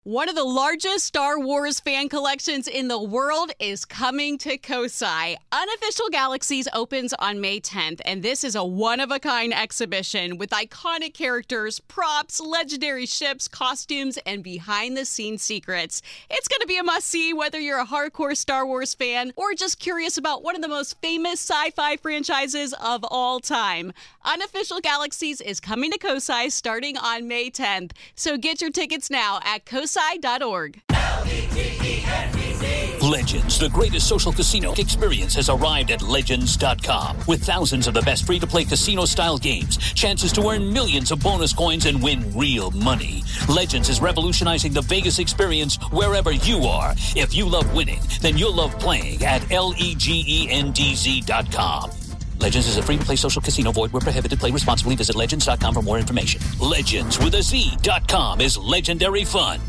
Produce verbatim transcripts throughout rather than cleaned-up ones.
One of the largest Star Wars fan collections in the world is coming to Kosai. Unofficial Galaxies opens on May tenth, and this is a one-of-a-kind exhibition with iconic characters, props, legendary ships, costumes, and behind-the-scenes secrets. It's going to be a must-see whether you're a hardcore Star Wars fan or just curious about one of the most famous sci-fi franchises of all time. Unofficial Galaxies is coming to Kosai starting on May tenth, so get your tickets now at kosai dot org. Legends, the greatest social casino experience, has arrived at legends dot com. With thousands of the best free-to-play casino-style games, chances to earn millions of bonus coins and win real money. Legends is revolutionizing the Vegas experience wherever you are. If you love winning, then you'll love playing at legends dot com. Legends is a free-to-play social casino. Void where prohibited. Play responsibly. Visit legends dot com for more information. Legends with a Z dot com is legendary fun.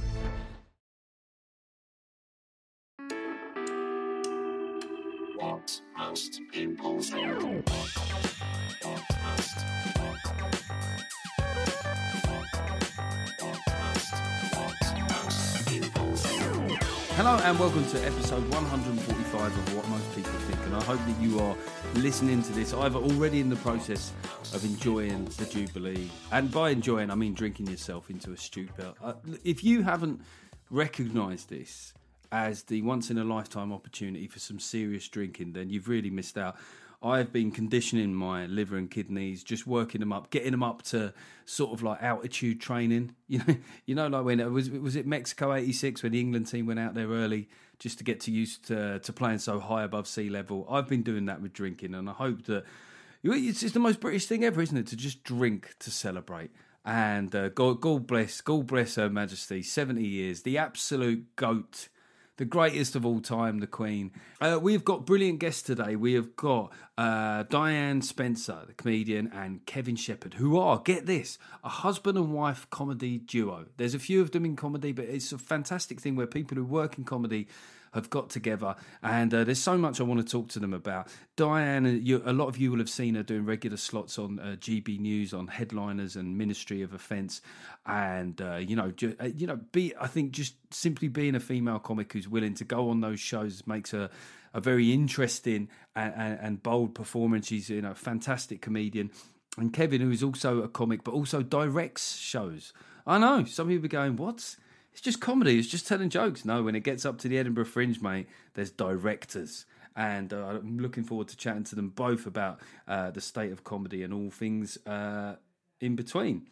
What most people think. Hello and welcome to episode one hundred forty-five of What Most People Think, and I hope that you are listening to this either already in the process of enjoying the Jubilee, and by enjoying I mean drinking yourself into a stupor. Uh, if you haven't recognised this as the once-in-a-lifetime opportunity for some serious drinking, then you've really missed out. I've been conditioning my liver and kidneys, just working them up, getting them up to sort of like altitude training. You know, you know, like when it was was it Mexico eighty-six when the England team went out there early just to get to used to to playing so high above sea level. I've been doing that with drinking, and I hope that it's, it's the most British thing ever, isn't it? To just drink to celebrate. And uh, God, God bless, God bless Her Majesty, seventy years, the absolute goat. The greatest of all time, the Queen. Uh, we've got brilliant guests today. We have got uh, Diane Spencer, the comedian, and Kevin Shepherd, who are, get this, a husband and wife comedy duo. There's a few of them in comedy, but it's a fantastic thing where people who work in comedy have got together, and uh, there's so much I want to talk to them about. Diane, you, a lot of you will have seen her doing regular slots on uh, G B News, on Headliners and Ministry of Offence, and uh, you know, ju- uh, you know, be I think just simply being a female comic who's willing to go on those shows makes her a very interesting and, and, and bold performer. And she's, you know, a fantastic comedian. And Kevin, who is also a comic but also directs shows. I know some people are going, what? It's just comedy. It's just telling jokes. No, when it gets up to the Edinburgh Fringe, mate, there's directors. And uh, I'm looking forward to chatting to them both about uh, the state of comedy and all things uh, in between.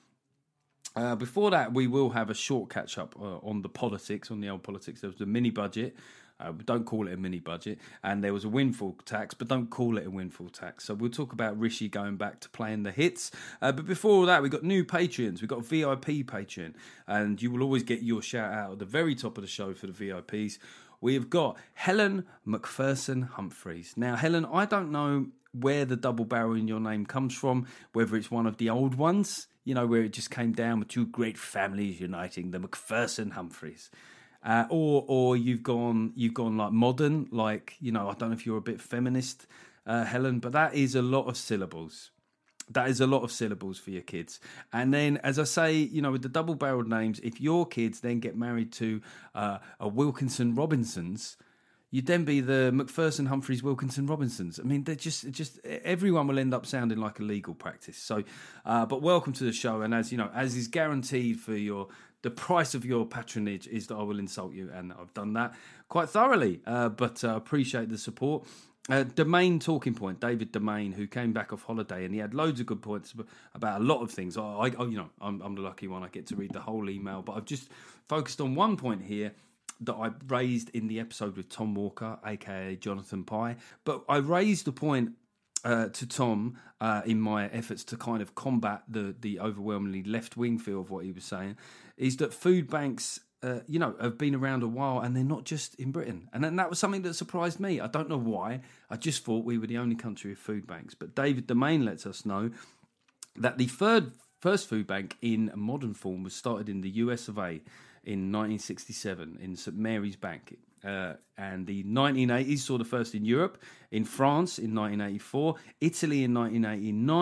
Uh, before that, we will have a short catch-up uh, on the politics, on the old politics. There was a mini-budget. Uh, don't call it a mini-budget. And there was a windfall tax, but don't call it a windfall tax. So we'll talk about Rishi going back to playing the hits. Uh, but before all that, we've got new Patreons. We've got a V I P Patreon. And you will always get your shout-out at the very top of the show for the V I Ps. We have got Helen McPherson Humphreys. Now, Helen, I don't know where the double barrel in your name comes from, whether it's one of the old ones, you know, where it just came down with two great families uniting, the McPherson Humphreys. Uh, or or you've gone you've gone like modern, like, you know, I don't know if you're a bit feminist, uh, Helen, but that is a lot of syllables. That is a lot of syllables for your kids. And then, as I say, you know, with the double-barreled names, if your kids then get married to uh, a Wilkinson Robinsons, you'd then be the McPherson Humphreys Wilkinson Robinsons. I mean, they're just just everyone will end up sounding like a legal practice. So, uh, but welcome to the show, and as you know, as is guaranteed for your. The price of your patronage is that I will insult you, and I've done that quite thoroughly, uh, but I uh, appreciate the support. Uh, Domain Talking Point, David Domain, who came back off holiday, and he had loads of good points about a lot of things. I, I you know, I'm, I'm the lucky one. I get to read the whole email, but I've just focused on one point here that I raised in the episode with Tom Walker, aka Jonathan Pye. But I raised the point Uh, to Tom uh, in my efforts to kind of combat the the overwhelmingly left-wing feel of what he was saying, is that food banks, uh, you know, have been around a while, and they're not just in Britain. And then that was something that surprised me. I don't know why. I just thought we were the only country with food banks. But David Domain lets us know that the third first food bank in modern form was started in the U S of A in nineteen sixty-seven in Saint Mary's Bank. Uh, and the nineteen eighties saw the first in Europe, in France in nineteen eighty-four, Italy in nineteen eighty-nine,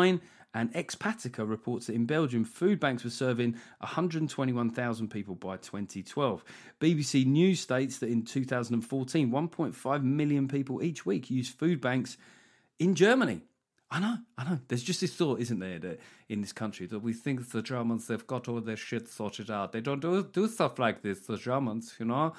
And Expatica reports that in Belgium, food banks were serving one hundred twenty-one thousand people by twenty twelve. B B C News states that in two thousand fourteen, one point five million people each week used food banks in Germany. I know, I know. There's just this thought, isn't there, that in this country, that we think the Germans, they've got all their shit sorted out. They don't do, do stuff like this, the Germans, you know?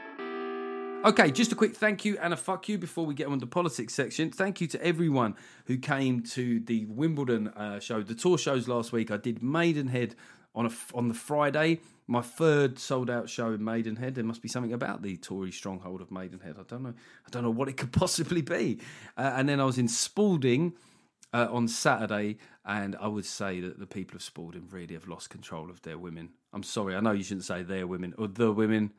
Okay, just a quick thank you and a fuck you before we get on the politics section. Thank you to everyone who came to the Wimbledon uh, show, the tour shows last week. I did Maidenhead on a, on the Friday, my third sold-out show in Maidenhead. There must be something about the Tory stronghold of Maidenhead. I don't know. I don't know what it could possibly be. Uh, and then I was in Spalding Uh, on Saturday, and I would say that the people of Spalding really have lost control of their women. I'm sorry, I know you shouldn't say their women or the women.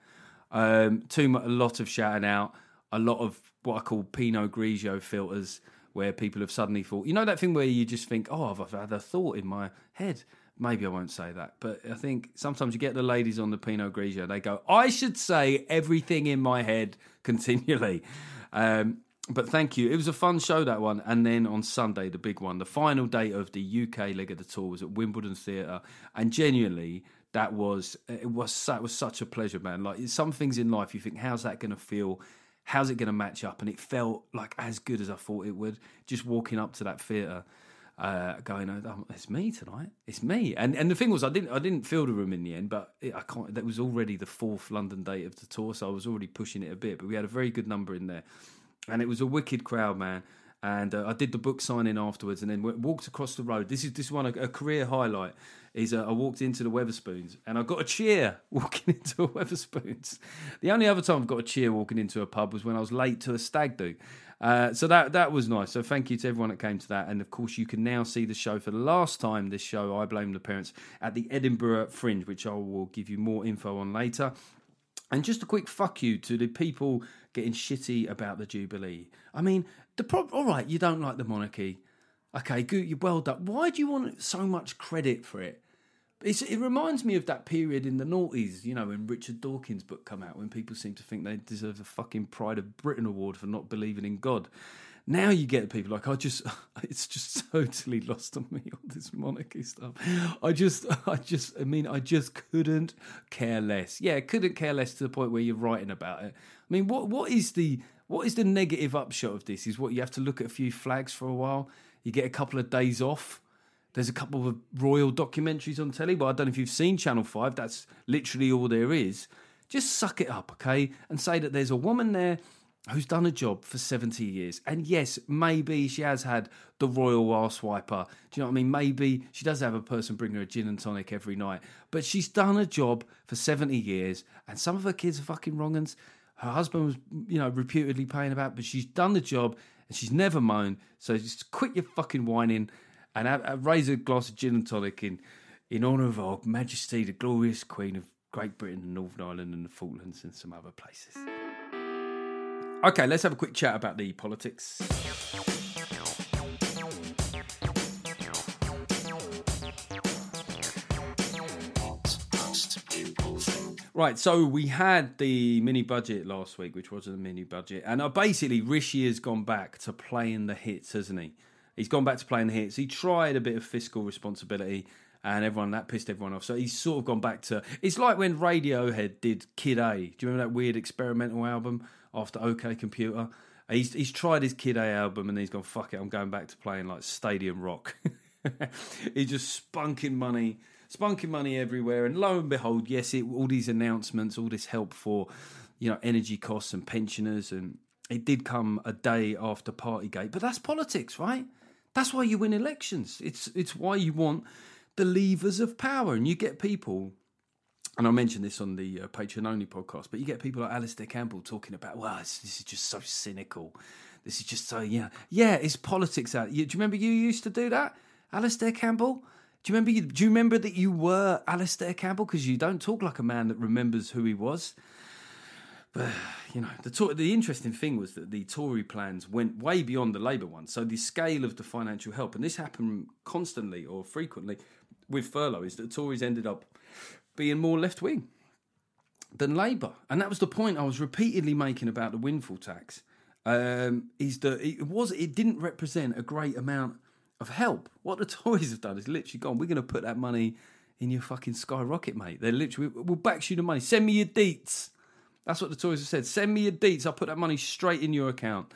Um, too much, a lot of shouting out, a lot of what I call Pinot Grigio filters, where people have suddenly thought, you know, that thing where you just think, oh, I've, I've had a thought in my head. Maybe I won't say that, but I think sometimes you get the ladies on the Pinot Grigio, they go, I should say everything in my head continually. Um, But thank you. It was a fun show, that one. And then on Sunday, the big one, the final day of the U K leg of the tour was at Wimbledon Theatre. And genuinely, that was it was that was such a pleasure, man. Like, some things in life, you think, how's that going to feel? How's it going to match up? And it felt like as good as I thought it would. Just walking up to that theatre, uh, going, oh, it's me tonight. It's me. And and the thing was, I didn't I didn't fill the room in the end, but it, I can't. That was already the fourth London date of the tour, so I was already pushing it a bit. But we had a very good number in there. And it was a wicked crowd, man. And uh, I did the book signing afterwards, and then w- walked across the road. This is this one a, a career highlight. Is uh, I walked into the Wetherspoons, and I got a cheer walking into a Wetherspoons. The only other time I've got a cheer walking into a pub was when I was late to a stag do. Uh, so that that was nice. So thank you to everyone that came to that. And of course, you can now see the show for the last time. This show, I Blame the Parents, at the Edinburgh Fringe, which I will give you more info on later. And just a quick fuck you to the people getting shitty about the Jubilee. I mean, the problem, all right, you don't like the monarchy. Okay, good, you're well done. Why do you want so much credit for it? It's, it reminds me of that period in the noughties, you know, when Richard Dawkins' book come out, when people seem to think they deserve the fucking Pride of Britain award for not believing in God. Now you get people like, I just, it's just totally lost on me, all this monarchy stuff. I just, I just, I mean, I just couldn't care less. Yeah, couldn't care less to the point where you're writing about it. I mean, what, what is the, what is the negative upshot of this? Is what you have to look at a few flags for a while. You get a couple of days off. There's a couple of royal documentaries on telly. Well, I don't know if you've seen Channel five. That's literally all there is. Just suck it up, okay? And say that there's a woman there who's done a job for seventy years. And yes, maybe she has had the royal arse wiper. Do you know what I mean? Maybe she does have a person bring her a gin and tonic every night. But she's done a job for seventy years. And some of her kids are fucking wrong uns. Her husband was, you know, reputedly paying about, but she's done the job and she's never moaned. So just quit your fucking whining and have, have, raise a glass of gin and tonic in, in honour of Her Majesty, the glorious Queen of Great Britain and Northern Ireland and the Falklands and some other places. Okay, let's have a quick chat about the politics. Right, so we had the mini budget last week, which wasn't a mini budget, and uh, basically Rishi has gone back to playing the hits, hasn't he? He's gone back to playing the hits. He tried a bit of fiscal responsibility, and everyone that pissed everyone off. So he's sort of gone back to. It's like when Radiohead did Kid A. Do you remember that weird experimental album after OK Computer? He's he's tried his Kid A album, and he's gone, fuck it, I'm going back to playing like stadium rock. He's just spunking money. Spunking money everywhere, and lo and behold, yes, it, all these announcements, all this help for, you know, energy costs and pensioners, and it did come a day after Partygate. But that's politics, right? That's why you win elections. It's it's why you want the levers of power, and you get people. And I mentioned this on the uh, Patreon only podcast, but you get people like Alistair Campbell talking about, well, this, this is just so cynical. This is just so yeah, yeah, it's politics. Out. You, do you remember you used to do that, Alistair Campbell? Do you remember? You, do you remember that you were Alistair Campbell? Because you don't talk like a man that remembers who he was. But you know, the the interesting thing was that the Tory plans went way beyond the Labour ones. So the scale of the financial help, and this happened constantly or frequently with furlough, is that Tories ended up being more left wing than Labour, and that was the point I was repeatedly making about the windfall tax. Um, is that it was it didn't represent a great amount of help. What the Tories have done is literally gone, we're going to put that money in your fucking skyrocket, mate. They're literally, we'll back you the money. Send me your deets. That's what the Tories have said. Send me your deets. I'll put that money straight in your account.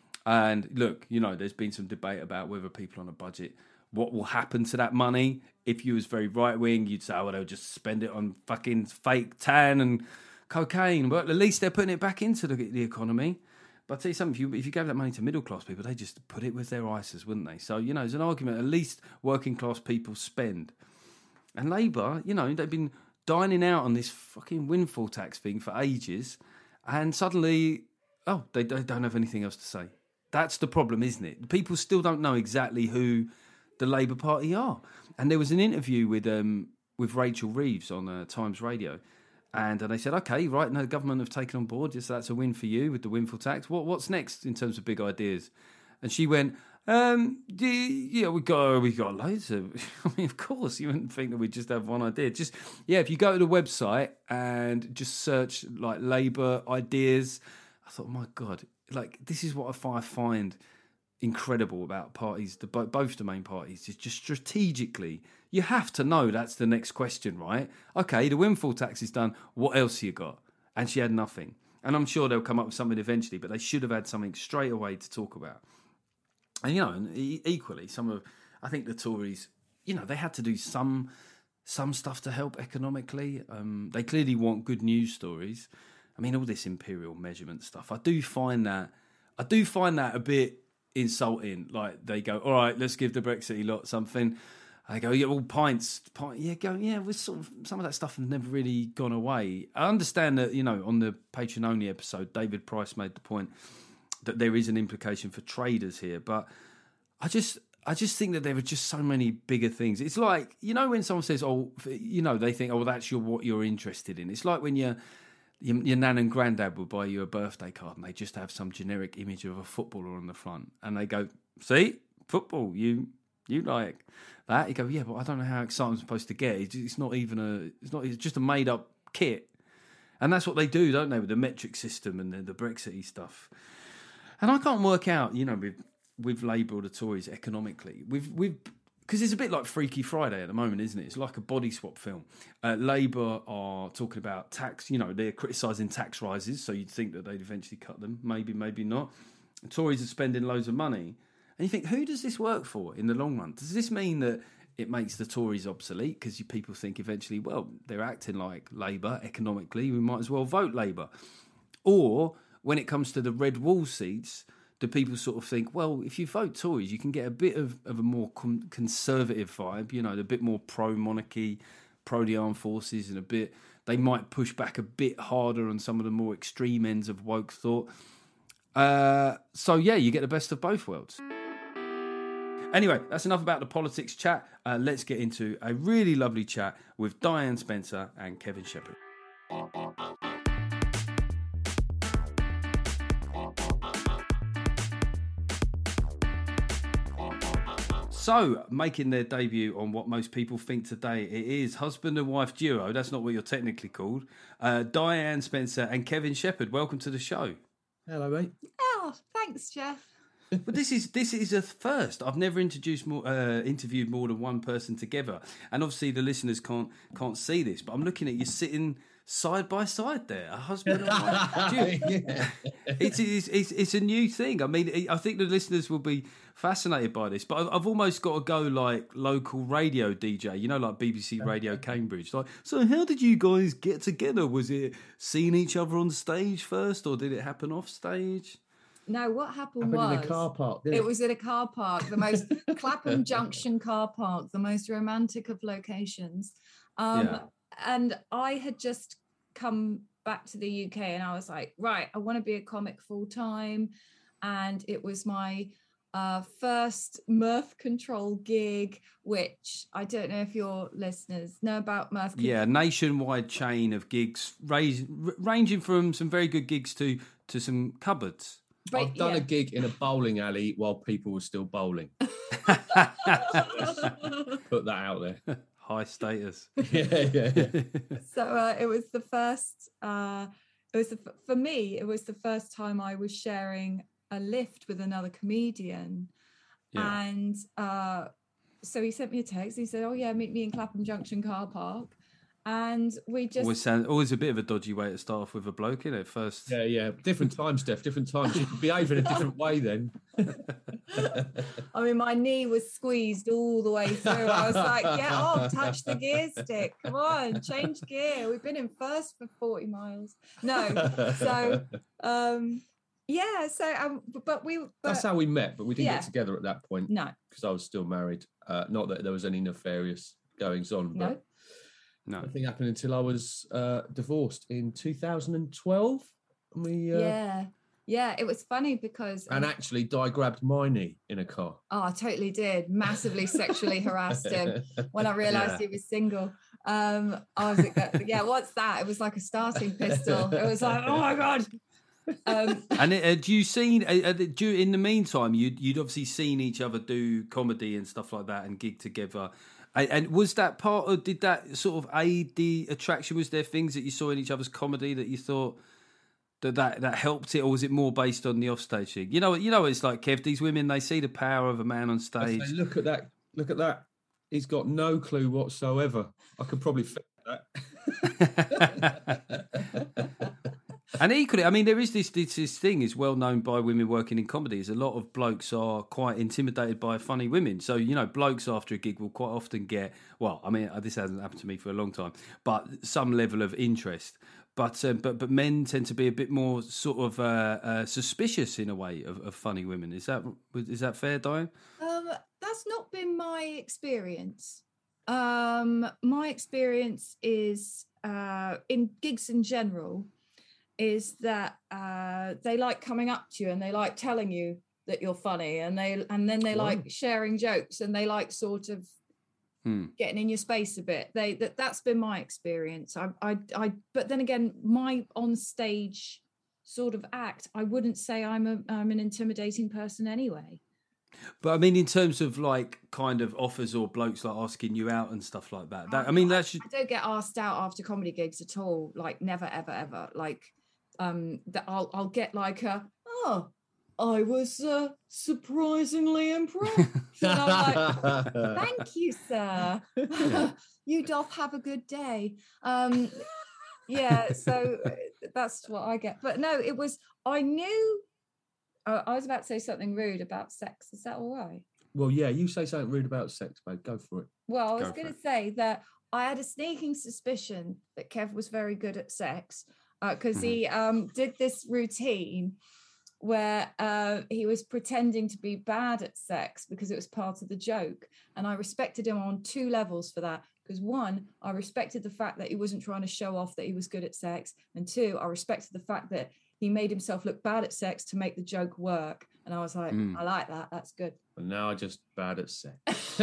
And look, you know, there's been some debate about whether people on a budget, what will happen to that money. If you was very right-wing, you'd say, oh, well, they'll just spend it on fucking fake tan and cocaine. But at least they're putting it back into the, the economy. But I'll tell you something, if you, if you gave that money to middle-class people, they just put it with their I S As, wouldn't they? So, you know, there's an argument, at least working-class people spend. And Labour, you know, they've been dining out on this fucking windfall tax thing for ages, and suddenly, oh, they, they don't have anything else to say. That's the problem, isn't it? People still don't know exactly who the Labour Party are. And there was an interview with um, with Rachel Reeves on uh, Times Radio, and uh, they said, okay, right, no, the government have taken on board, so that's a win for you with the windfall tax. What What's next in terms of big ideas? And she went, um, yeah, we got we got loads of. I mean, of course, you wouldn't think that we just have one idea. Just yeah, if you go to the website and just search like Labour ideas, I thought, oh my God, like this is what I find incredible about parties, the both the main parties, is just strategically you have to know that's the next question, right? Okay, the windfall tax is done. What else you got? And she had nothing. And I'm sure they'll come up with something eventually, but they should have had something straight away to talk about. And, you know, and equally, some of, I think the Tories, you know, they had to do some some stuff to help economically. Um, they clearly want good news stories. I mean, all this imperial measurement stuff, I do find that, I do find that a bit insulting. Like, they go, all right, let's give the Brexit lot something. I go, yeah, all pints, pint, yeah, go, yeah, we're sort of, some of that stuff has never really gone away. I understand that, you know, on the Patreon-only episode, David Price made the point that there is an implication for traders here, but I just I just think that there are just so many bigger things. It's like, you know, when someone says, oh, you know, they think, oh, well, that's your what you're interested in. It's like when your, your your nan and granddad will buy you a birthday card and they just have some generic image of a footballer on the front, and they go, see, football, you you like that? You go, yeah, but I don't know how excited I'm supposed to get. It's, it's not even a, it's not, it's just a made up kit, and that's what they do, don't they, with the metric system and the, the Brexit stuff. And I can't work out, you know, with with Labour or the Tories economically. We've we've because it's a bit like Freaky Friday at the moment, isn't it? It's like a body swap film. Uh, Labour are talking about tax. You know, they're criticising tax rises, so you'd think that they'd eventually cut them. Maybe, maybe not. The Tories are spending loads of money, and you think, who does this work for in the long run? Does this mean that it makes the Tories obsolete because people think eventually, well, they're acting like Labour economically, we might as well vote Labour? Or when it comes to the red wall seats, do people sort of think, well, if you vote Tories, you can get a bit of, of a more con- conservative vibe, you know, a bit more pro-monarchy, pro the armed forces, and a bit, they might push back a bit harder on some of the more extreme ends of woke thought. Uh, so, yeah, you get the best of both worlds. Anyway, that's enough about the politics chat. Uh, let's get into a really lovely chat with Diane Spencer and Kevin Shepherd. So, making their debut on what most people think today, it is husband and wife duo. That's not what you're technically called. Uh, Diane Spencer and Kevin Shepherd. Welcome to the show. Hello, mate. Oh, thanks, Jeff. But this is this is a first. I've never introduced more, uh, interviewed more than one person together, and obviously the listeners can't can't see this. But I'm looking at you sitting side by side there, a husband and wife. yeah. it's, it's it's it's a new thing. I mean, I think the listeners will be fascinated by this. But I've almost got to go like local radio D J, you know, like B B C Radio Cambridge. Like, so how did you guys get together? Was it seeing each other on stage first, or did it happen off stage? No, what happened, happened was in a car park. Didn't it? it was at a car park, the most Clapham Junction car park, the most romantic of locations. Um, yeah. And I had just come back to the U K, and I was like, right, I want to be a comic full time. And it was my uh, first Mirth Control gig, which I don't know if your listeners know about Mirth Control. Yeah, nationwide chain of gigs, raise, r- ranging from some very good gigs to to some cupboards. But, I've done yeah. a gig in a bowling alley while people were still bowling. Put that out there. High status. yeah, yeah, yeah. So uh, it was the first, uh, it was the, for me, it was the first time I was sharing a lift with another comedian. Yeah. And uh, so he sent me a text. He said, "Oh yeah, meet me in Clapham Junction car park." And we just Always, sound, always a bit of a dodgy way to start off with a bloke, isn't it? First, Yeah, yeah. Different times, Steph. Different times. You could behave in a different way then. I mean, my knee was squeezed all the way through. I was like, "Get off, touch the gear stick. Come on, change gear. We've been in first for forty miles." No, so um, yeah. So, um, but we. But, That's how we met, but we didn't Yeah. get together at that point no, because I was still married. Uh, not that there was any nefarious goings on, but no. no. nothing happened until I was uh, divorced in two thousand twelve. And we uh, Yeah, yeah. It was funny because and actually, Di grabbed my knee in a car. oh, I totally did. Massively sexually harassed him when I realised Yeah. he was single. Um, I was like, yeah, what's that? It was like a starting pistol. It was like, oh my god. Um, And uh, do you seen? Uh, uh, do you, in the meantime, you'd you'd obviously seen each other do comedy and stuff like that and gig together. And, and was that part of? Did that sort of aid the attraction? Was there things that you saw in each other's comedy that you thought that that, that helped it, or was it more based on the offstage thing? You know, you know, it's like Kev. These women, they see the power of a man on I stage. say, look at that! Look at that! He's got no clue whatsoever. I could probably fix that. And equally, I mean, there is this, this this thing is well known by women working in comedy. Is a lot of blokes are quite intimidated by funny women. So you know, blokes after a gig will quite often get well. I mean, this hasn't happened to me for a long time, but some level of interest. But um, but but men tend to be a bit more sort of uh, uh, suspicious in a way of, of funny women. Is that is that fair, Diane? um, that's not been my experience. Um, my experience is uh, in gigs in general. Is that uh, they like coming up to you and they like telling you that you're funny, and they and then they Wow. like sharing jokes, and they like sort of Hmm. getting in your space a bit. They that that's been my experience. I I I but then again, my on stage sort of act, I wouldn't say I'm a I'm an intimidating person anyway. But I mean, in terms of like kind of offers or blokes like asking you out and stuff like that. That I mean, that's I don't get asked out after comedy gigs at all. Like never, ever, ever. Like um, that I'll I'll get like a oh, I was uh, surprisingly impressed. And I'm like, thank you, sir. You doth have a good day. Um, yeah, so that's what I get. But no, it was. I knew. Uh, I was about to say something rude about sex. Is that all right? Well, yeah, you say something rude about sex, babe. Go for it. Well, I was Go for going to it. say that I had a sneaking suspicion that Kev was very good at sex because he um, did this routine where uh, he was pretending to be bad at sex because it was part of the joke. And I respected him on two levels for that. Because one, I respected the fact that he wasn't trying to show off that he was good at sex. And two, I respected the fact that he made himself look bad at sex to make the joke work. And I was like, Mm. I like that. That's good. But now I'm just bad at sex.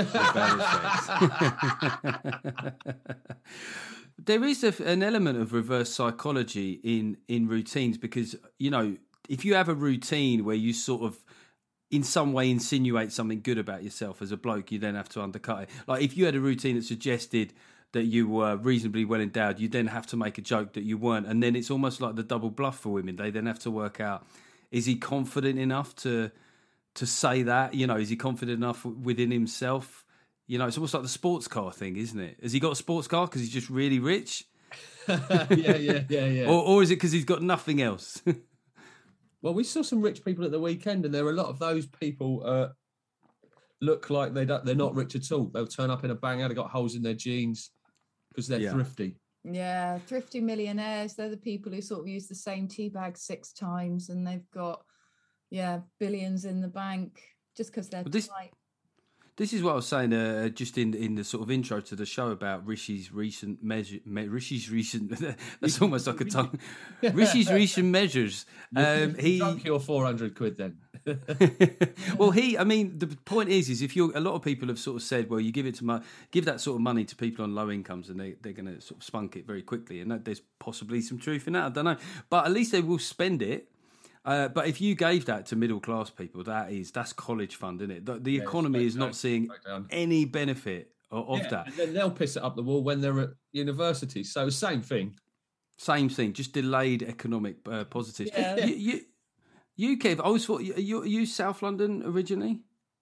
There is a, an element of reverse psychology in in routines because, you know, if you have a routine where you sort of in some way insinuate something good about yourself as a bloke, you then have to undercut it. Like if you had a routine that suggested that you were reasonably well endowed, you then have to make a joke that you weren't. And then it's almost like the double bluff for women. They then have to work out, is he confident enough to to say that? You know, is he confident enough within himself? You know, it's almost like the sports car thing, isn't it? Has he got a sports car because he's just really rich? yeah, yeah, yeah, yeah. Or, or is it because he's got nothing else? Well, we saw some rich people at the weekend, and there are a lot of those people uh, look like they don't, they're not rich at all. They'll turn up in a banger, they've got holes in their jeans because they're Yeah. thrifty. Yeah, thrifty millionaires. They're the people who sort of use the same tea bag six times and they've got, yeah, billions in the bank just because they're But this- tight. This is what I was saying uh, just in in the sort of intro to the show about Rishi's recent measure. Me, Rishi's recent. That's almost like a tongue. Rishi's recent measures. Um, he. Drunk your four hundred quid then. Well, he. I mean, the point is, is if you're a lot of people have sort of said, well, you give it to mo- give that sort of money to people on low incomes, and they they're going to sort of spunk it very quickly, and that, there's possibly some truth in that. I don't know, but at least they will spend it. Uh, but if you gave that to middle class people, that is that's college fund, isn't it? The, the economy straight is not down, seeing straight down. any benefit of, of Yeah, that. and then they'll piss it up the wall when they're at university. So same thing. Same thing, just delayed economic uh, positives. Yeah. You, you, you, Kev, I always thought you, you, you South London originally.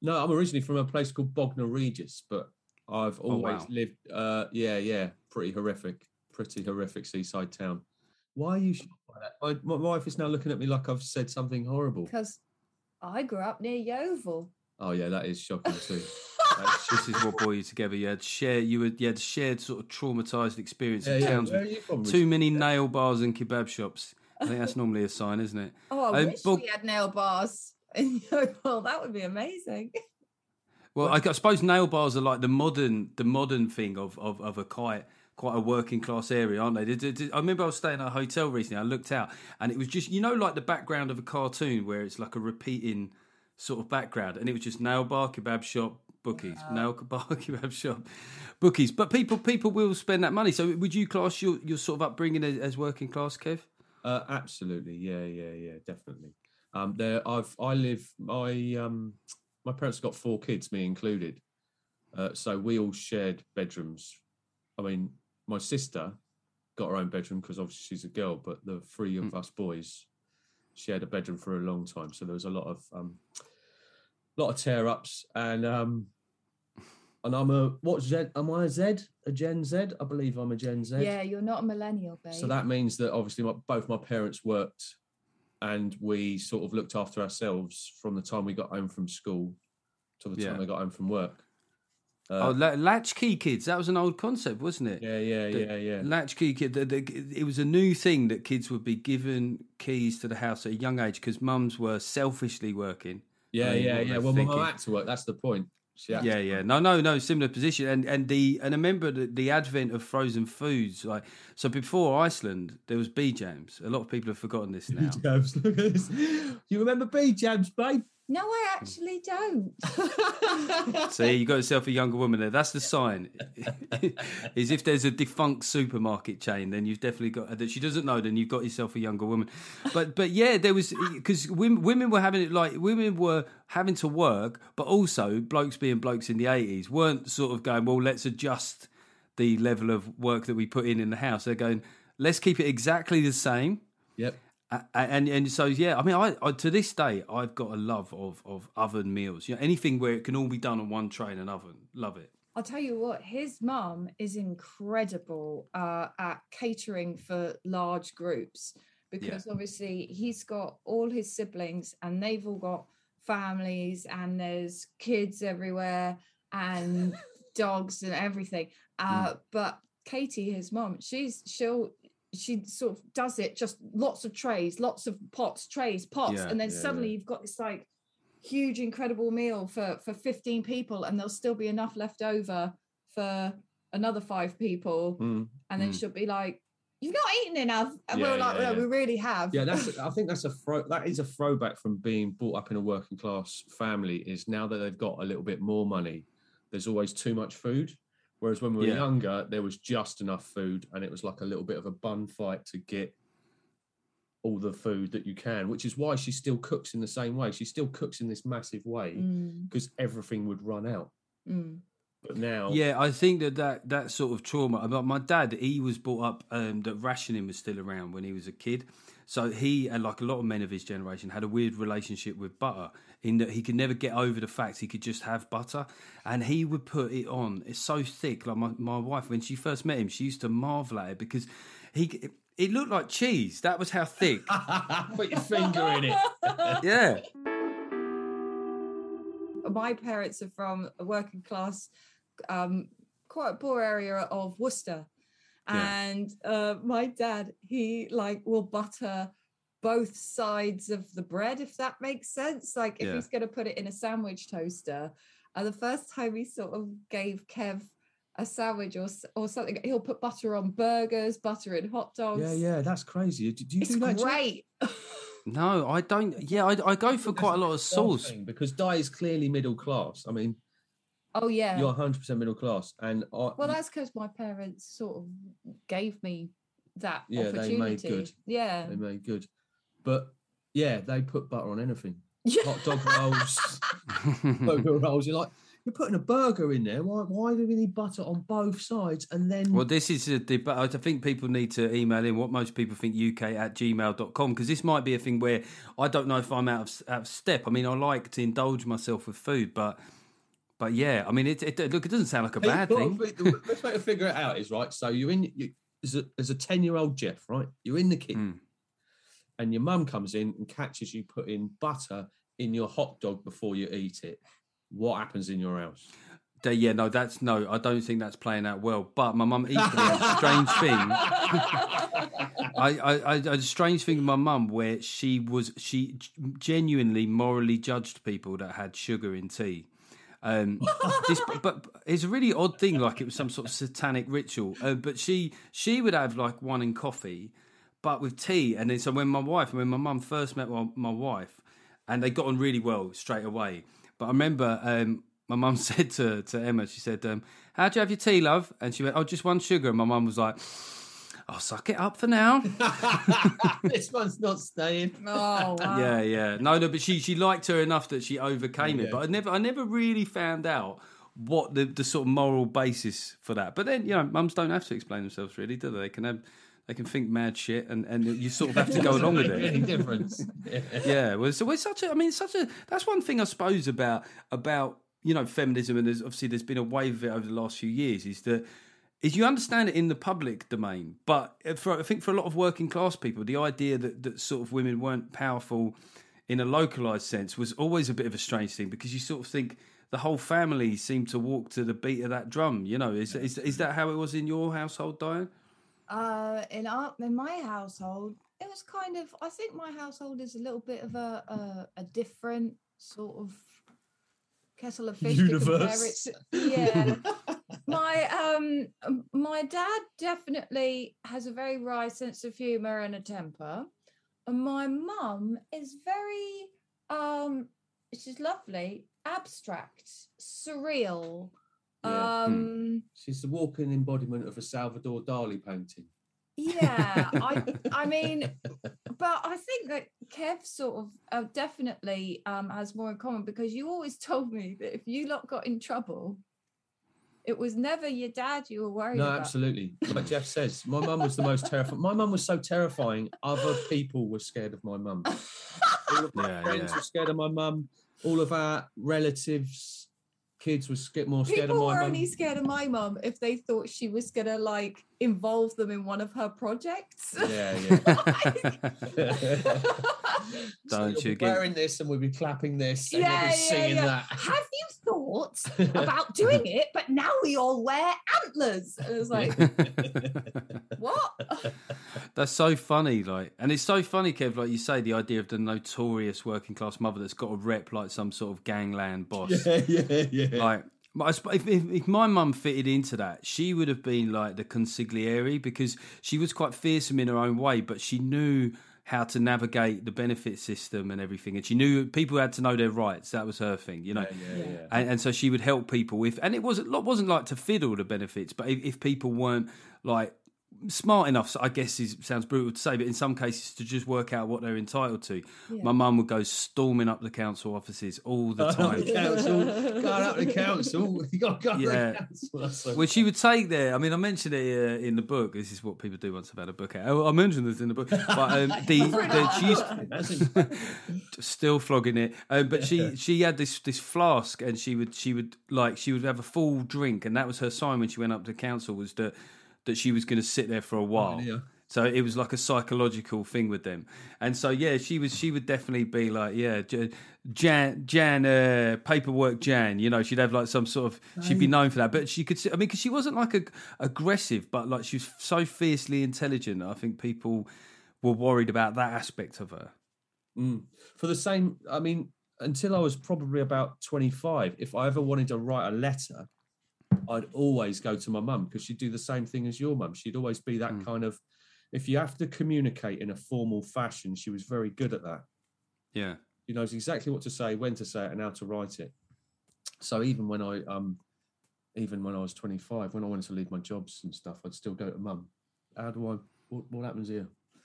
No, I'm originally from a place called Bognor Regis, but I've always wow. lived. Uh, yeah, yeah, pretty horrific, pretty horrific seaside town. Why are you shocked by that? My, my wife is now looking at me like I've said something horrible. Because I grew up near Yeovil. Oh yeah, that is shocking too. That's This is what brought you together. You had shared, you had, you had shared sort of traumatized experience yeah, of yeah. towns Where are with you from? too many nail bars and kebab shops. I think that's normally a sign, isn't it? Oh, I Um, wish but- we had nail bars in Yeovil. That would be amazing. Well, I, I suppose nail bars are like the modern, the modern thing of of, of a quite quite a working class area, aren't they? Did- did- did- I remember I was staying at a hotel recently. I looked out, and it was just, you know, like the background of a cartoon where it's like a repeating sort of background, and it was just nail bar, kebab shop, bookies, nail bar, kebab shop, bookies. But people people will spend that money. So would you class your your sort of upbringing as, as working class, Kev? Uh, absolutely, yeah, yeah, yeah, definitely. Um, there, I've, I live. My, um, my parents got four kids, me included. Uh, so we all shared bedrooms. I mean, my sister got her own bedroom because obviously she's a girl, but the three of us boys shared a bedroom for a long time. So there was a lot of, um, lot of tear ups, and um, and I'm a what Z? Am I a Z? A Gen Z? I believe I'm a Gen Z. Yeah, you're not a millennial, babe. So that means that obviously my, both my parents worked, and we sort of looked after ourselves from the time we got home from school to the time Yeah. we got home from work. Uh, oh, la- latchkey kids. That was an old concept, wasn't it? yeah, yeah, The yeah, yeah. Latchkey kid. The, the, it was a new thing that kids would be given keys to the house at a young age because mums were selfishly working. Yeah, I mean, yeah, what yeah. they're Well, my thinking. mum had to work. That's the point. She had Yeah, to yeah. work. No, no, no. Similar position, and and the and I remember the, the advent of frozen foods. Like so, before Iceland, there was B jams. A lot of people have forgotten this now. Jabs, look at this. You remember B Jabs, babe? No, I actually don't. See, you got yourself a younger woman there. That's the sign. Is if there's a defunct supermarket chain, then you've definitely got that she doesn't know. Then you've got yourself a younger woman. But but yeah, there was because women, women were having it like women were having to work, but also blokes being blokes in the eighties weren't sort of going, well, let's adjust the level of work that we put in in the house. They're going, let's keep it exactly the same. Yep. Uh, and and so yeah, I mean, I, I to this day I've got a love of of oven meals. You know, anything where it can all be done on one tray in an oven, love it. I'll tell you what, his mum is incredible uh, at catering for large groups because obviously he's got all his siblings and they've all got families and there's kids everywhere and dogs and everything. Uh, mm. But Katie, his mum, she's she'll. she sort of does it, just lots of trays, lots of pots, trays, pots. Yeah, and then yeah, suddenly yeah. you've got this like huge, incredible meal for, for fifteen people and there'll still be enough left over for another five people. Mm. And then Mm. she'll be like, you've not eaten enough. And Yeah, we're like, yeah, well, yeah. we really have. Yeah, that's. I think that's a throw. That is a throwback from being brought up in a working class family. Is now that they've got a little bit more money, there's always too much food. Whereas when we were Yeah. younger, there was just enough food, and it was like a little bit of a bun fight to get all the food that you can. Which is why she still cooks in the same way. She still cooks in this massive way Mm, because everything would run out. mm. But now, Yeah, I think that, that that sort of trauma. But my dad, he was brought up um, that rationing was still around when he was a kid. So he, and like a lot of men of his generation, had a weird relationship with butter in that he could never get over the fact he could just have butter, and he would put it on. It's so thick. Like my, my wife, when she first met him, she used to marvel at it because he it looked like cheese. That was how thick. put your finger in it. Yeah. My parents are from a working class, um, quite poor area of Worcester. Yeah. And uh, my dad, he like will butter both sides of the bread, if that makes sense. Like if Yeah. he's going to put it in a sandwich toaster. And the first time he sort of gave Kev a sandwich or s- or something, he'll put butter on burgers, butter in hot dogs. Yeah, yeah, that's crazy. Do, do you It's do that? Jack? great. No, I don't. Yeah, I, I go for quite a lot of That's sauce. thing, because Di is clearly middle class. I mean, Oh, yeah. you're one hundred percent middle class, and I, Well, that's because my parents sort of gave me that Yeah, they opportunity. made good. Yeah. they made good. But yeah, they put butter on anything. Yeah. Hot dog rolls, burger rolls. You're like, you're putting a burger in there. Why? Why do we need butter on both sides? And then, well, this is a debate. I think people need to email in what most people think U K at gmail dot com, because this might be a thing where I don't know if I'm out of, out of step. I mean, I like to indulge myself with food, but but yeah, I mean, it, it look, it doesn't sound like a bad thing. The best way to figure it out is, right, so you're in, you, as a as a ten-year-old Jeff, right? You're in the kitchen, mm. and your mum comes in and catches you putting butter in your hot dog before you eat it. What happens in your house? Yeah, no, that's no. I don't think that's playing out well. But my mum, equally, a strange thing. I, I, I, a strange thing with my mum where she was, she genuinely morally judged people that had sugar in tea. Um, this, but it's a really odd thing, like it was some sort of satanic ritual. Uh, but she, she would have like one in coffee, but with tea. And then so when my wife, when my mum first met my, my wife, and they got on really well straight away. But I remember um, my mum said to, to Emma, she said, um, how'd you have your tea, love? And she went, oh, just one sugar. And my mum was like, I'll suck it up for now. This one's not staying. Oh, wow. Yeah, yeah. No, no, but she she liked her enough that she overcame yeah. it. But I never I never really found out what the, the sort of moral basis for that. But then, you know, mums don't have to explain themselves really, do they? They can have they can think mad shit and, and you sort of have to go along with it. Any difference. Yeah. Yeah. Well, so it's such a I mean it's such a that's one thing I suppose about about, you know, feminism, and there's obviously there's been a wave of it over the last few years, is that is you understand it in the public domain, but for, I think for a lot of working class people, the idea that, that sort of women weren't powerful in a localised sense was always a bit of a strange thing, because you sort of think the whole family seemed to walk to the beat of that drum. You know, is is, is that how it was in your household, Diane? Uh, in our, in my household, it was kind of. I think my household is a little bit of a a, a different sort of kettle of fish universe. To compare it to. Yeah. My um my dad definitely has a very wry sense of humour and a temper, and my mum is very um she's lovely, abstract, surreal. Yeah. Um She's the walking embodiment of a Salvador Dali painting. Yeah, I I mean, but I think that Kev sort of uh, definitely um has more in common, because you always told me that if you lot got in trouble, it was never your dad you were worried no, about. No, absolutely. Like Jeff says, my mum was the most terrifying. My mum was so terrifying, other people were scared of my mum. All of my Yeah, friends yeah. were scared of my mum. All of our relatives, kids were scared, more scared People of my were mum. only scared of my mum if they thought she was going to, like, involve them in one of her projects. Yeah, yeah. Don't so you be get wearing this and we'll be clapping this and Yeah, we'll be yeah, singing yeah. that. Have you thought about doing it? But now we all wear antlers. And it was like, what? That's so funny, like, and it's so funny, Kev, like you say, the idea of the notorious working class mother that's got a rep like some sort of gangland boss. Yeah, yeah, yeah. Like, but I sp- if, if, if my mum fitted into that, she would have been like the consigliere, because she was quite fearsome in her own way, but she knew how to navigate the benefit system and everything, and she knew people had to know their rights. That was her thing, you know. Yeah, yeah, yeah. And, and so she would help people if, and it wasn't wasn't like to fiddle the benefits, but if, if people weren't like smart enough, I guess is sounds brutal to say, but in some cases to just work out what they're entitled to. Yeah. My mum would go storming up the council offices all the time. the council, going up the council, you got to go yeah. to the council. So well, she would take there. I mean, I mentioned it uh, in the book. This is what people do once I've had a book out. I, I mentioned this in the book, but um, the, the she's still flogging it. Um, but she she had this this flask, and she would she would like she would have a full drink, and that was her sign when she went up to council, was that. that she was going to sit there for a while. Oh, yeah. So it was like a psychological thing with them. And so, yeah, she was. She would definitely be like, yeah, Jan, Jan, uh, paperwork Jan, you know, she'd have like some sort of, she'd be known for that. But she could, I mean, because she wasn't like a, aggressive, but like she was so fiercely intelligent. I think people were worried about that aspect of her. Mm. For the same, I mean, until I was probably about twenty-five, if I ever wanted to write a letter, I'd always go to my mum, because she'd do the same thing as your mum. She'd always be that mm. kind of, if you have to communicate in a formal fashion, she was very good at that. Yeah. She knows exactly what to say, when to say it, and how to write it. So even when I, um, even when I was twenty-five, when I wanted to leave my jobs and stuff, I'd still go to mum. How do I, what, what happens here?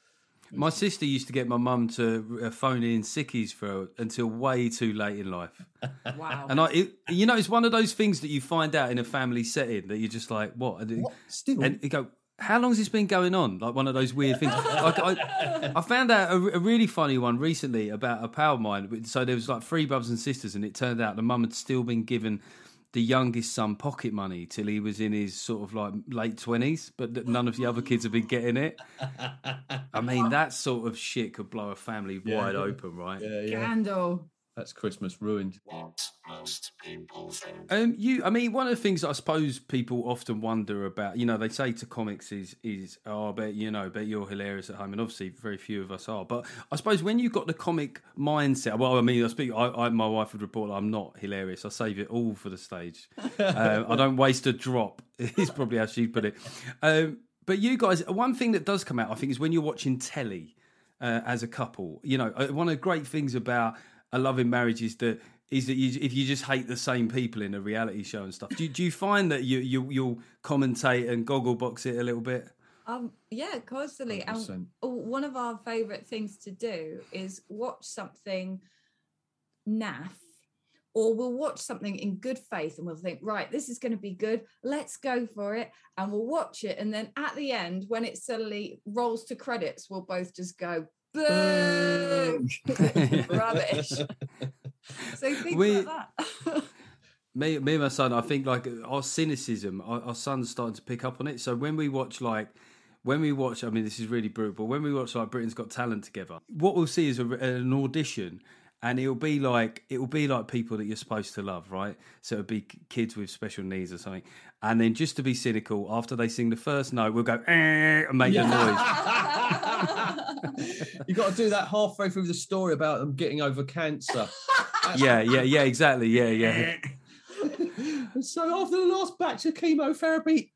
My sister used to get my mum to uh, phone in sickies for her until way too late in life. Wow. And I, it, you know, it's one of those things that you find out in a family setting that you're just like, what? And, What? Still? and you go, how long has this been going on? Like one of those weird things. Like I, I found out a, a really funny one recently about a pal of mine. So there was like three brothers and sisters, and it turned out the mum had still been given the youngest son pocket money till he was in his sort of like late twenties, but that none of the other kids have been getting it. I mean, that sort of shit could blow a family Yeah, wide yeah. open, right? Yeah, yeah. Scandal. That's Christmas ruined. What most people think. Um, you, I mean, one of the things that I suppose people often wonder about, you know, they say to comics is, is, oh, I bet, you know, bet you're hilarious at home. And obviously very few of us are. But I suppose when you've got the comic mindset, well, I mean, I speak, I, I my wife would report that I'm not hilarious. I save it all for the stage. um, I don't waste a drop, is probably how she put it. Um, but you guys, one thing that does come out, I think, is when you're watching telly uh, as a couple. You know, uh, one of the great things about a loving marriage is that is that you, if you just hate the same people in a reality show and stuff, do you, do you find that you, you you'll commentate and goggle box it a little bit? Um, yeah, constantly. one hundred percent. And one of our favourite things to do is watch something naff, or we'll watch something in good faith and we'll think, right, this is going to be good. Let's go for it. And we'll watch it. And then at the end, when it suddenly rolls to credits, we'll both just go, boo! Rubbish. So think We- about that. Me, me and my son, I think like our cynicism, our, our son's starting to pick up on it. So when we watch like, when we watch, I mean, this is really brutal, but when we watch like Britain's Got Talent together, what we'll see is a, an audition, and it'll be like it'll be like people that you're supposed to love, right? So it'll be kids with special needs or something, and then just to be cynical, after they sing the first note, we'll go eh, and make the noise. You got to do that halfway through the story about them getting over cancer. Yeah, yeah, yeah, exactly, yeah, yeah. And so after the last batch of chemotherapy,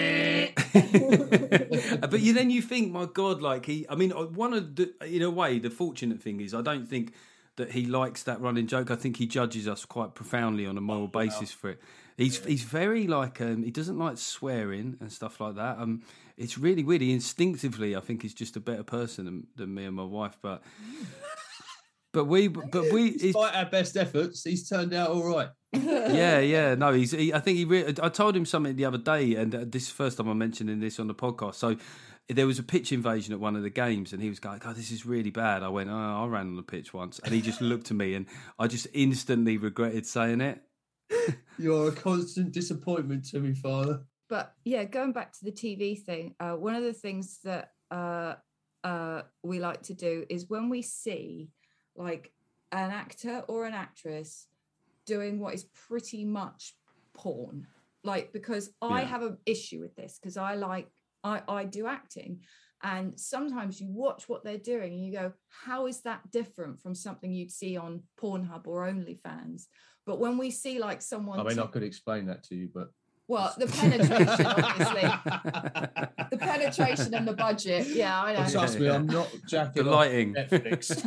But you then you think, my God, like he, I mean, one of the, in a way, the fortunate thing is I don't think that he likes that running joke. I think he judges us quite profoundly on a moral basis for it. He's yeah. he's very like um, he doesn't like swearing and stuff like that. Um, it's really weird. He instinctively, I think, he's just a better person than, than me and my wife. But but we but we despite our best efforts, he's turned out all right. yeah, yeah. No, he's. He, I think he. Re- I told him something the other day, and this is the first time I'm mentioning this on the podcast. So there was a pitch invasion at one of the games, and he was going, "God, this is really bad." I went, "Oh, I ran on the pitch once," and he just looked at me, and I just instantly regretted saying it. You're a constant disappointment to me, Father. But yeah, going back to the T V thing, uh, one of the things that uh, uh, we like to do is when we see like an actor or an actress doing what is pretty much porn, like, because I Yeah. have an issue with this because I like I, I do acting, and sometimes you watch what they're doing and you go, how is that different from something you'd see on Pornhub or OnlyFans? But when we see like someone, I mean, t- I could explain that to you, but well, the penetration, obviously, the penetration and the budget. Yeah, I know. trust me, I'm not jacking The off lighting. Netflix.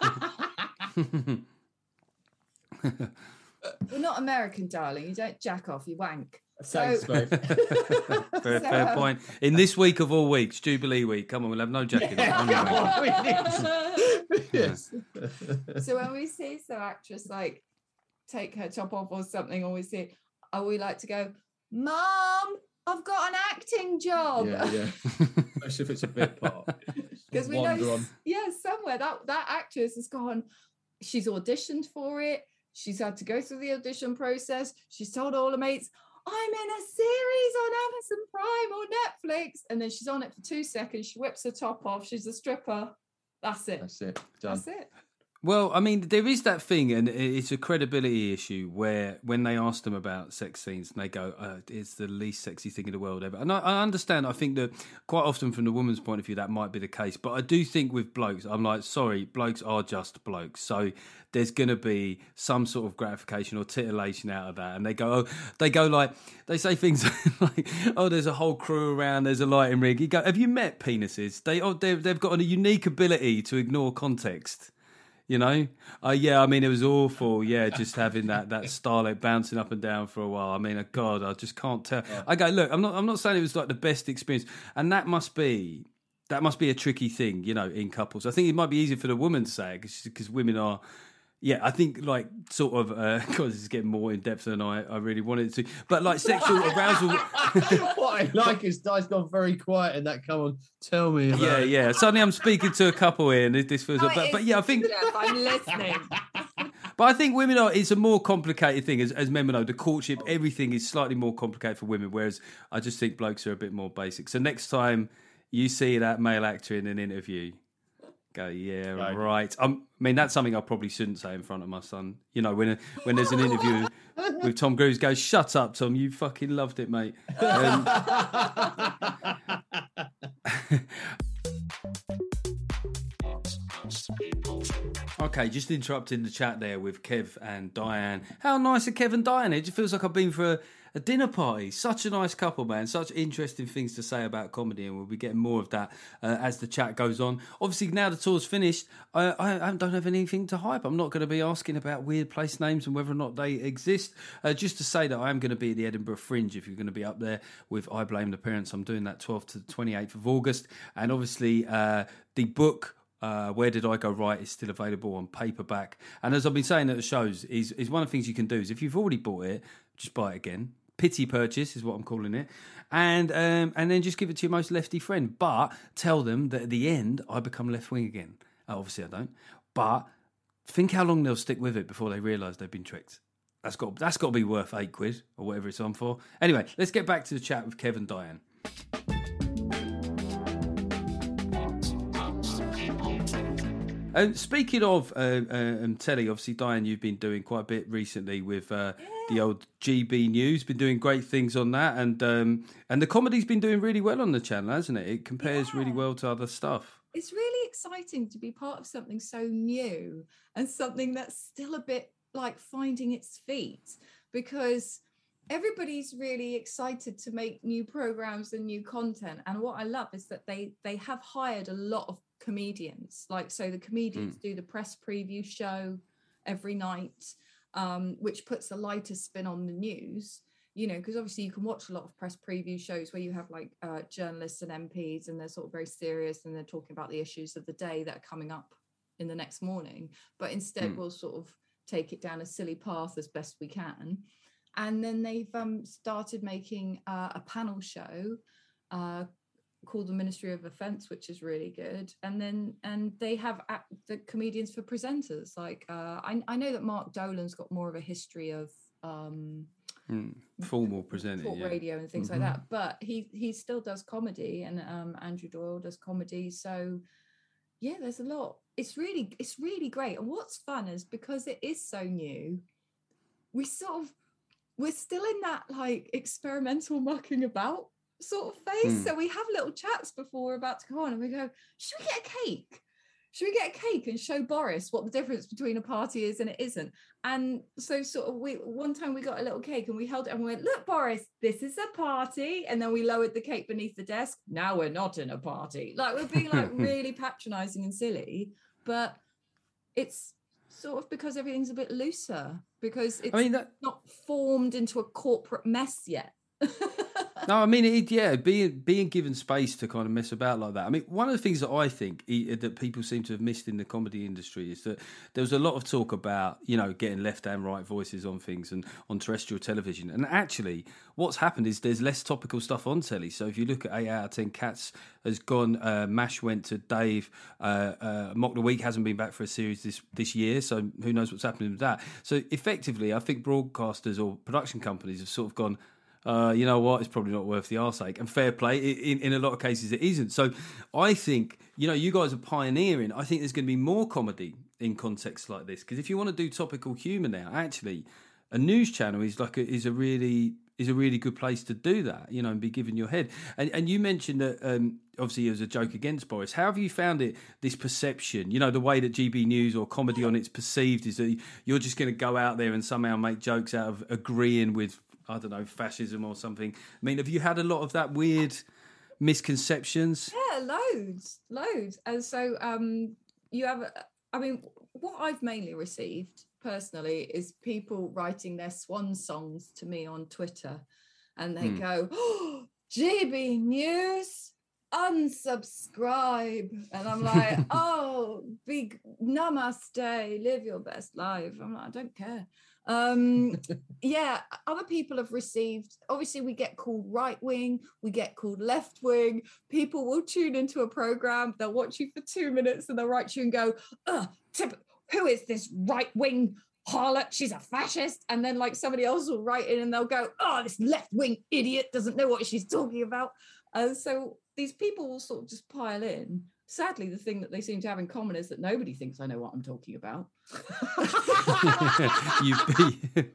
We're not American, darling. You don't jack off, you wank. Thanks, So- mate. Fair, So, fair um, point. In this week of all weeks, Jubilee week. Come on, we'll have no jacket. on. Only wanking. Yes. So when we see some actress like take her top off or something, or we see, oh, we like to go, Mom, I've got an acting job. Yeah, yeah. Especially if it's a bit part. Because we Wander know, on. yeah, somewhere that that actress has gone. She's auditioned for it. She's had to go through the audition process. She's told all her mates, I'm in a series on Amazon Prime or Netflix. And then she's on it for two seconds. She whips her top off. She's a stripper. That's it. That's it. Done. That's it. Well, I mean, there is that thing, and it's a credibility issue where when they ask them about sex scenes, and they go, uh, "It's the least sexy thing in the world ever." And I, I understand. I think that quite often, from the woman's point of view, that might be the case. But I do think with blokes, I'm like, sorry, blokes are just blokes. So there's going to be some sort of gratification or titillation out of that. And they go, oh, they go like, they say things like, "Oh, there's a whole crew around. There's a lighting rig." You go, "Have you met penises? They, oh, they've, they've got a unique ability to ignore context." You know, uh, yeah. I mean, it was awful. Yeah, just having that that starlight bouncing up and down for a while. I mean, God, I just can't tell. I go, look, I'm not. I'm not saying it was like the best experience, and that must be that must be a tricky thing, you know, in couples. I think it might be easier for the woman to say it because women are, yeah, I think like sort of, uh, God, this is getting more in depth than I, I really wanted to, but like sexual arousal. What I like is Di's gone very quiet and that, come on, tell me about Yeah, it. yeah. Suddenly I'm speaking to a couple here and this feels, No, like, but, it but is, yeah, I think. I'm listening. But I think women are, it's a more complicated thing, as, as men know. The courtship, everything is slightly more complicated for women, whereas I just think blokes are a bit more basic. So next time you see that male actor in an interview, go, yeah, Right. right. Um, I mean, that's something I probably shouldn't say in front of my son. You know, when when there's an interview with Tom Cruise, go, shut up, Tom, you fucking loved it, mate. Um, Okay, just interrupting the chat there with Kev and Diane. How nice are Kev and Diane? It just feels like I've been for a, a dinner party. Such a nice couple, man. Such interesting things to say about comedy, and we'll be getting more of that uh, as the chat goes on. Obviously, now the tour's finished, I, I, I don't have anything to hype. I'm not going to be asking about weird place names and whether or not they exist. Uh, just to say that I am going to be at the Edinburgh Fringe if you're going to be up there with I Blame the Parents. I'm doing that twelfth to the twenty-eighth of August. And obviously, uh, the book... Uh, Where Did I Go Right is still available on paperback. And as I've been saying at the shows, is, is one of the things you can do is if you've already bought it, just buy it again. Pity purchase is what I'm calling it. And um, and then just give it to your most lefty friend. But tell them that at the end, I become left wing again. Uh, obviously, I don't. But think how long they'll stick with it before they realise they've been tricked. That's got, that's got to be worth eight quid or whatever it's on for. Anyway, let's get back to the chat with Kev and Diane. Um, speaking of uh, uh, um, telly, obviously, Diane, you've been doing quite a bit recently with uh, yeah. the old G B News. Been doing great things on that, and um, and the comedy's been doing really well on the channel, hasn't it? It compares yeah. really well to other stuff. It's really exciting to be part of something so new and something that's still a bit like finding its feet, because everybody's really excited to make new programs and new content. And what I love is that they they have hired a lot of comedians. Like, so the comedians mm. do the press preview show every night, um, which puts a lighter spin on the news, you know, because obviously you can watch a lot of press preview shows where you have like uh, journalists and M Ps and they're sort of very serious and they're talking about the issues of the day that are coming up in the next morning. But instead mm. we'll sort of take it down a silly path as best we can. And then they've um, started making uh, a panel show uh, called the Ministry of Offence, which is really good. And then and they have act- the comedians for presenters. Like uh, I, I know that Mark Dolan's got more of a history of um, mm, formal presenting, talk yeah. radio and things mm-hmm. like that. But he he still does comedy, and um, Andrew Doyle does comedy. So yeah, there's a lot. It's really it's really great. And what's fun is because it is so new, we sort of we're still in that like experimental mucking about sort of phase. Mm. So we have little chats before we're about to go on and we go, should we get a cake? Should we get a cake and show Boris what the difference between a party is and it isn't? And so sort of we one time we got a little cake and we held it and we went, look, Boris, this is a party. And then we lowered the cake beneath the desk. Now we're not in a party. Like, we're being like really patronizing and silly, but it's sort of because everything's a bit looser, because it's I mean, that... not formed into a corporate mess yet. No, I mean, it, yeah, being being given space to kind of mess about like that. I mean, one of the things that I think that people seem to have missed in the comedy industry is that there was a lot of talk about, you know, getting left and right voices on things and on terrestrial television. And actually, what's happened is there's less topical stuff on telly. So if you look at eight out of ten, Cats has gone, uh, MASH went to Dave, uh, uh, Mock the Week hasn't been back for a series this, this year, so who knows what's happening with that. So effectively, I think broadcasters or production companies have sort of gone, Uh, you know what, it's probably not worth the arseache. And fair play, in, in a lot of cases it isn't. So I think, you know, you guys are pioneering. I think there's going to be more comedy in contexts like this. Because if you want to do topical humour now, actually, a news channel is like a, is a really is a really good place to do that, you know, and be given your head. And and you mentioned that, um, obviously, it was a joke against Boris. How have you found it, this perception, you know, the way that G B News or comedy on it's perceived is that you're just going to go out there and somehow make jokes out of agreeing with, I don't know, fascism or something. I mean, have you had a lot of that weird misconceptions? Yeah, loads, loads. And so um, you have, I mean, what I've mainly received personally is people writing their swan songs to me on Twitter. And they hmm. go, oh, G B News, unsubscribe. And I'm like, oh, big namaste, live your best life. I'm like, I don't care. Um, yeah, other people have received, obviously we get called right wing, we get called left wing. People will tune into a program, they'll watch you for two minutes and they'll write to you and go, ugh, tip, who is this right wing harlot? She's a fascist. And then like somebody else will write in and they'll go, oh, this left wing idiot doesn't know what she's talking about. And so these people will sort of just pile in. Sadly, the thing that they seem to have in common is that nobody thinks I know what I'm talking about. you,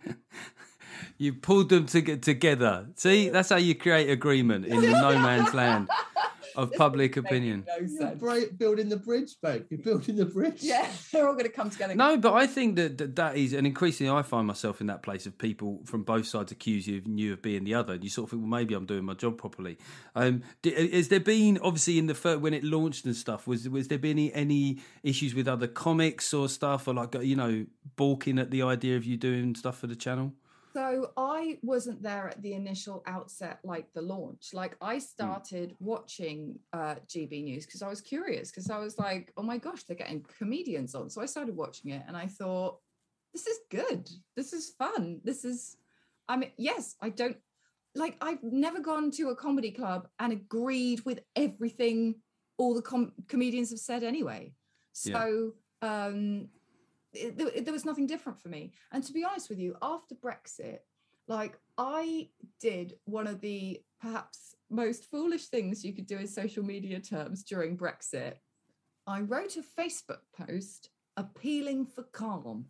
you pulled them to get together. See, that's how you create agreement in the no man's land of public opinion. No You're bra- building the bridge, babe. You're building the bridge. Yeah, they're all going to come together. No, but I think that, that that is, and increasingly I find myself in that place of people from both sides accuse you of, you of being the other. And you sort of think, well, maybe I'm doing my job properly. Um, has there been, obviously, in the first, when it launched and stuff, was was there been any, any issues with other comics or stuff, or like, you know, balking at the idea of you doing stuff for the channel? So I wasn't there at the initial outset, like the launch. Like I started mm. watching uh, G B News because I was curious, because I was like, oh my gosh, they're getting comedians on. So I started watching it and I thought, this is good. This is fun. This is, I mean, yes, I don't, like I've never gone to a comedy club and agreed with everything all the com- comedians have said anyway. So, yeah. um, It, it, there was nothing different for me. And to be honest with you, after Brexit, like I did one of the perhaps most foolish things you could do in social media terms during Brexit. I wrote a Facebook post appealing for calm.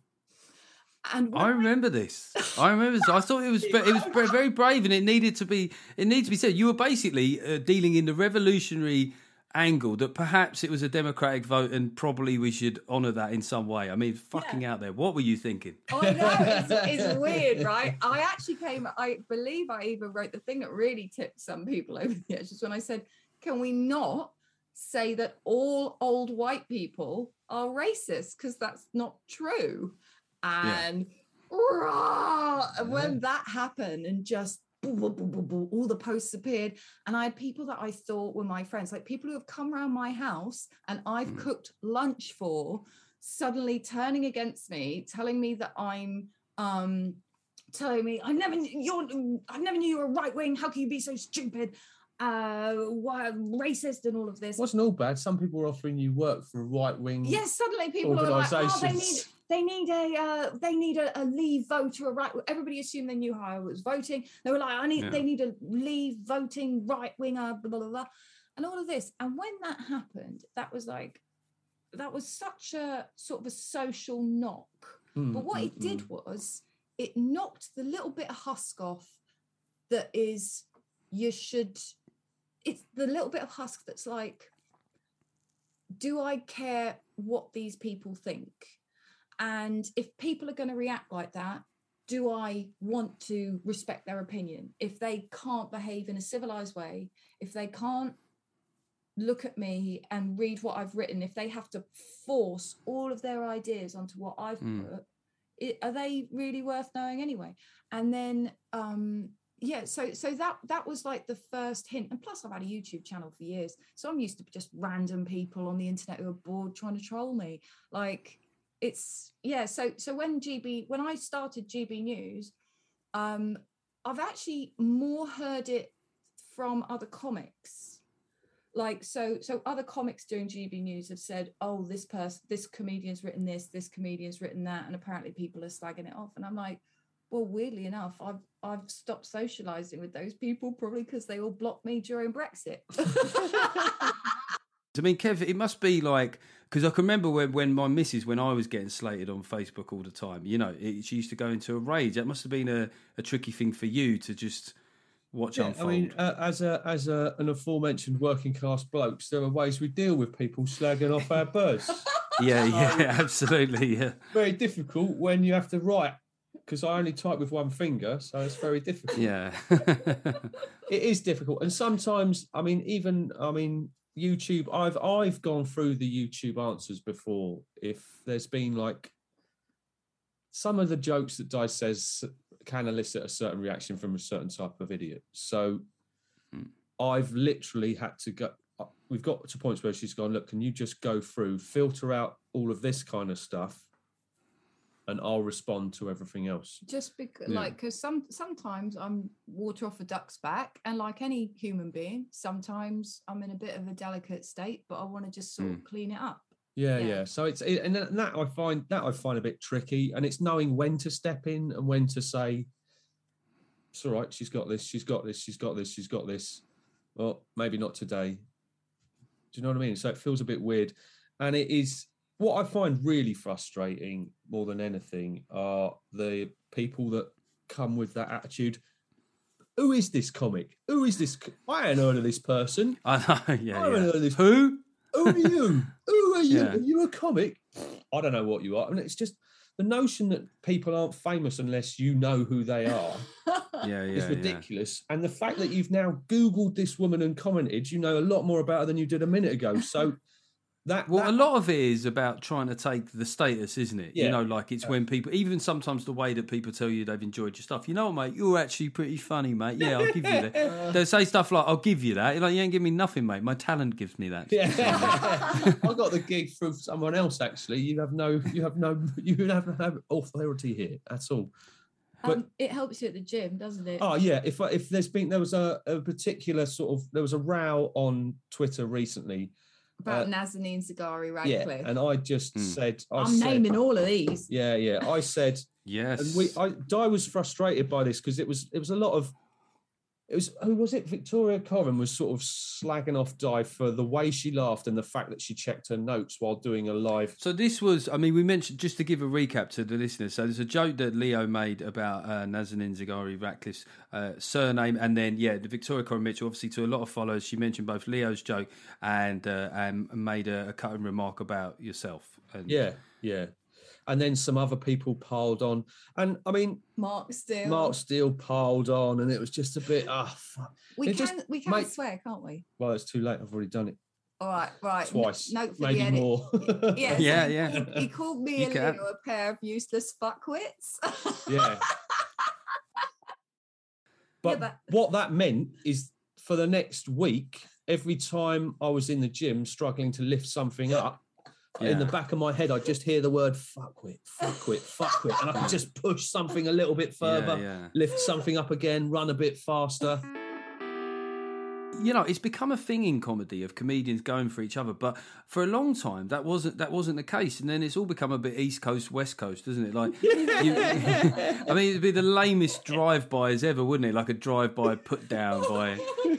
And I remember I... this. I remember this. I thought it was it was very brave, and it needed to be it needed to be said. You were basically uh, dealing in the revolutionary angle that perhaps it was a democratic vote and probably we should honour that in some way. I mean, fucking yeah. out there. What were you thinking? I know, it's, it's weird, right? I actually came, I believe I even wrote the thing that really tipped some people over the edges when I said, can we not say that all old white people are racist? Because that's not true. And yeah. rah, when that happened and just all the posts appeared, and I had people that I thought were my friends, like people who have come around my house and I've mm. cooked lunch for, suddenly turning against me, telling me that I'm um telling me I never you're I never knew you were right wing, how can you be so stupid, uh why racist, and all of this. Wasn't all bad. Some people were offering you work for a right wing. Yes, suddenly people are like, oh, they need They need a uh, they need a, a leave voter, a right. Everybody assumed they knew how I was voting. They were like, I need. Yeah. They need a leave voting right winger, blah, blah blah blah, and all of this. And when that happened, that was like, that was such a sort of a social knock. Mm, but what mm, it did mm. was it knocked the little bit of husk off that is you should. It's the little bit of husk that's like, do I care what these people think? And if people are going to react like that, do I want to respect their opinion? If they can't behave in a civilized way, if they can't look at me and read what I've written, if they have to force all of their ideas onto what I've mm. put, it, are they really worth knowing anyway? And then, um, yeah, so so that that was like the first hint. And plus, I've had a YouTube channel for years, so I'm used to just random people on the internet who are bored trying to troll me. Like, it's, yeah, so so when G B, when I started G B News, um, I've actually more heard it from other comics. Like, so so other comics doing G B News have said, oh, this person, this comedian's written this, this comedian's written that, and apparently people are slagging it off. And I'm like, well, weirdly enough, I've I've stopped socialising with those people, probably because they all blocked me during Brexit. I mean, Kev, it must be like, because I can remember when, when my missus, when I was getting slated on Facebook all the time, you know, it, she used to go into a rage. That must have been a, a tricky thing for you to just watch yeah, unfold. I mean, uh, as a as a, an aforementioned working class blokes, there are ways we deal with people slagging off our birds. Yeah, yeah, um, absolutely, yeah. Very difficult when you have to write, because I only type with one finger, so it's very difficult. Yeah. It is difficult. And sometimes, I mean, even, I mean, YouTube, I've I've gone through the YouTube answers before. If there's been like some of the jokes that Dice says can elicit a certain reaction from a certain type of idiot. So mm. I've literally had to go, we've got to points where she's gone, look, can you just go through, filter out all of this kind of stuff, and I'll respond to everything else. Just because, Yeah. like, because some sometimes I'm water off a duck's back, and like any human being, sometimes I'm in a bit of a delicate state, but I want to just sort Mm. of clean it up. Yeah, yeah. Yeah. So it's it, and that that I find that I find a bit tricky, and it's knowing when to step in and when to say, "It's all right. She's got this. She's got this. She's got this. She's got this." Well, maybe not today. Do you know what I mean? So it feels a bit weird, and it is what I find really frustrating more than anything are the people that come with that attitude. Who is this comic? Who is this? co- I ain't heard of this person. I know, yeah, I haven't yeah. heard of this. Who? Who are you? Who are you? Yeah. Are you a comic? I don't know what you are. I mean, it's just the notion that people aren't famous unless you know who they are Yeah, yeah, is yeah. ridiculous. And the fact that you've now Googled this woman and commented, you know a lot more about her than you did a minute ago. So that, Well, that a lot of it is about trying to take the status, isn't it? You Yeah. know, like it's when people, even sometimes the way that people tell you they've enjoyed your stuff. You know what, mate? You're actually pretty funny, mate. Yeah, I'll give you that. They'll say stuff like, "I'll give you that." You're like, you ain't give me nothing, mate. My talent gives me that. Yeah. I got the gig through someone else. Actually, you have no, you have no, you have no authority here. That's all. But- um, it helps you at the gym, doesn't it? Oh yeah, if if there's been there was a, a particular sort of there was a row on Twitter recently. About uh, Nazanin Zaghari Yeah, Radcliffe. and I just Mm. said, I I'm said, naming all of these. Yeah, yeah. I said, Yes. and we, I, Di was frustrated by this because it was, it was a lot of, it was, who was it? Victoria Coren was sort of slagging off Di for the way she laughed and the fact that she checked her notes while doing a live. So this was, I mean, we mentioned, just to give a recap to the listeners, so there's a joke that Leo made about uh, Nazanin Zaghari Ratcliffe's uh, surname, and then, yeah, the Victoria Coren Mitchell, obviously to a lot of followers, she mentioned both Leo's joke and uh, and made a, a cutting remark about yourself. And, Yeah, yeah. And then some other people piled on. And I mean, Mark Steele. Mark Steele piled on, and it was just a bit, ah, fuck. we it can just we can made- swear, can't we? Well, it's too late. I've already done it All right, right. N- twice, Note for maybe the edit. more. Yeah, Yeah, so yeah. He, he called me You and can. Leo a pair of useless fuckwits. Yeah. But but- what that meant is for the next week, every time I was in the gym struggling to lift something up, in the Yeah. back of my head, I'd just hear the word fuckwit, fuckwit, fuckwit. And I could just push something a little bit further, Yeah, yeah. lift something up again, run a bit faster. You know, it's become a thing in comedy of comedians going for each other, but for a long time that wasn't that wasn't the case, and then it's all become a bit East Coast, West Coast, doesn't it? Like, you, I mean, it'd be the lamest drive-bys ever, wouldn't it? Like a drive-by put down by,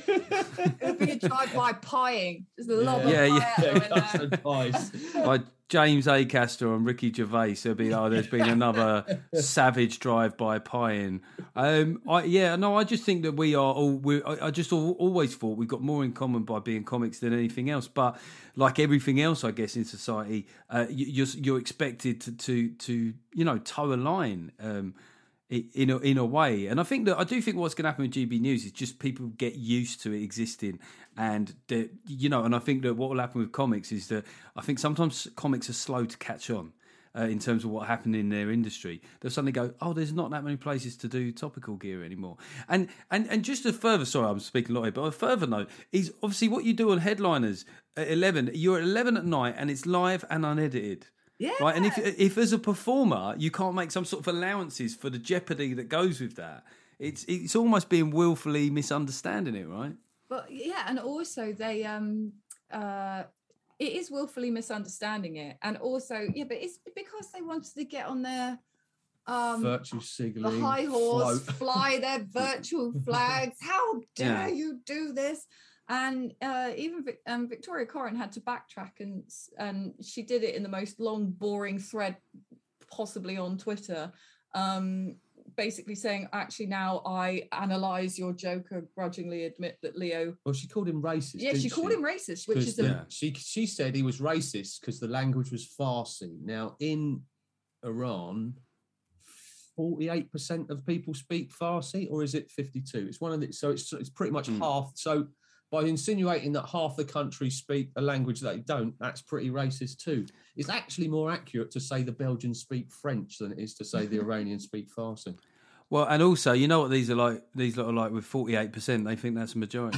It'd be a drive-by pieing. Just a lob Yeah, of yeah. pie Yeah, out the window. custard pies. by James Acaster and Ricky Gervais. It'd be, oh, there's been another savage drive-by pieing. Um, I, yeah, no, I just think that we are all. We, I, I just al- always thought we've got more in common by being comics than anything else. But like everything else, I guess in society, uh, you, you're you're expected to to, to you know toe a line. Um, i- in a, in a way, and I think that I do think what's going to happen with G B News is just people get used to it existing, and that, you know, and I think that what will happen with comics is that I think sometimes comics are slow to catch on. Uh, in terms of what happened in their industry, they'll suddenly go, "Oh, there's not that many places to do topical gear anymore." And and and just a further, sorry, I'm speaking a lot here, but a further note is obviously what you do on Headliners at eleven. You're at eleven at night, and it's live and unedited. Yeah. Right, and if if as a performer you can't make some sort of allowances for the jeopardy that goes with that, it's it's almost being willfully misunderstanding it, right? But yeah, and also they um uh it is willfully misunderstanding it, and also yeah, but it's because they wanted to get on their um Virtue the signaling. high horse, float. fly their virtual flags. How dare Yeah. you do this? And uh, even Vic- um, Victoria Coren had to backtrack, and s- and she did it in the most long, boring thread possibly on Twitter, um, basically saying, "Actually, now I analyse your joke and grudgingly admit that Leo." Well, she called him racist. Yeah, didn't she called him racist, which 'Cause is the- a Yeah. she she said he was racist because the language was Farsi. Now in Iran, forty-eight percent of people speak Farsi, or is it fifty-two? It's one of the so it's it's pretty much Mm. half. So by insinuating that half the country speak a language that they don't, that's pretty racist too. It's actually more accurate to say the Belgians speak French than it is to say the Iranians speak Farsi. Well, and also, you know what these are like? These lot are like with forty-eight percent. They think that's a majority.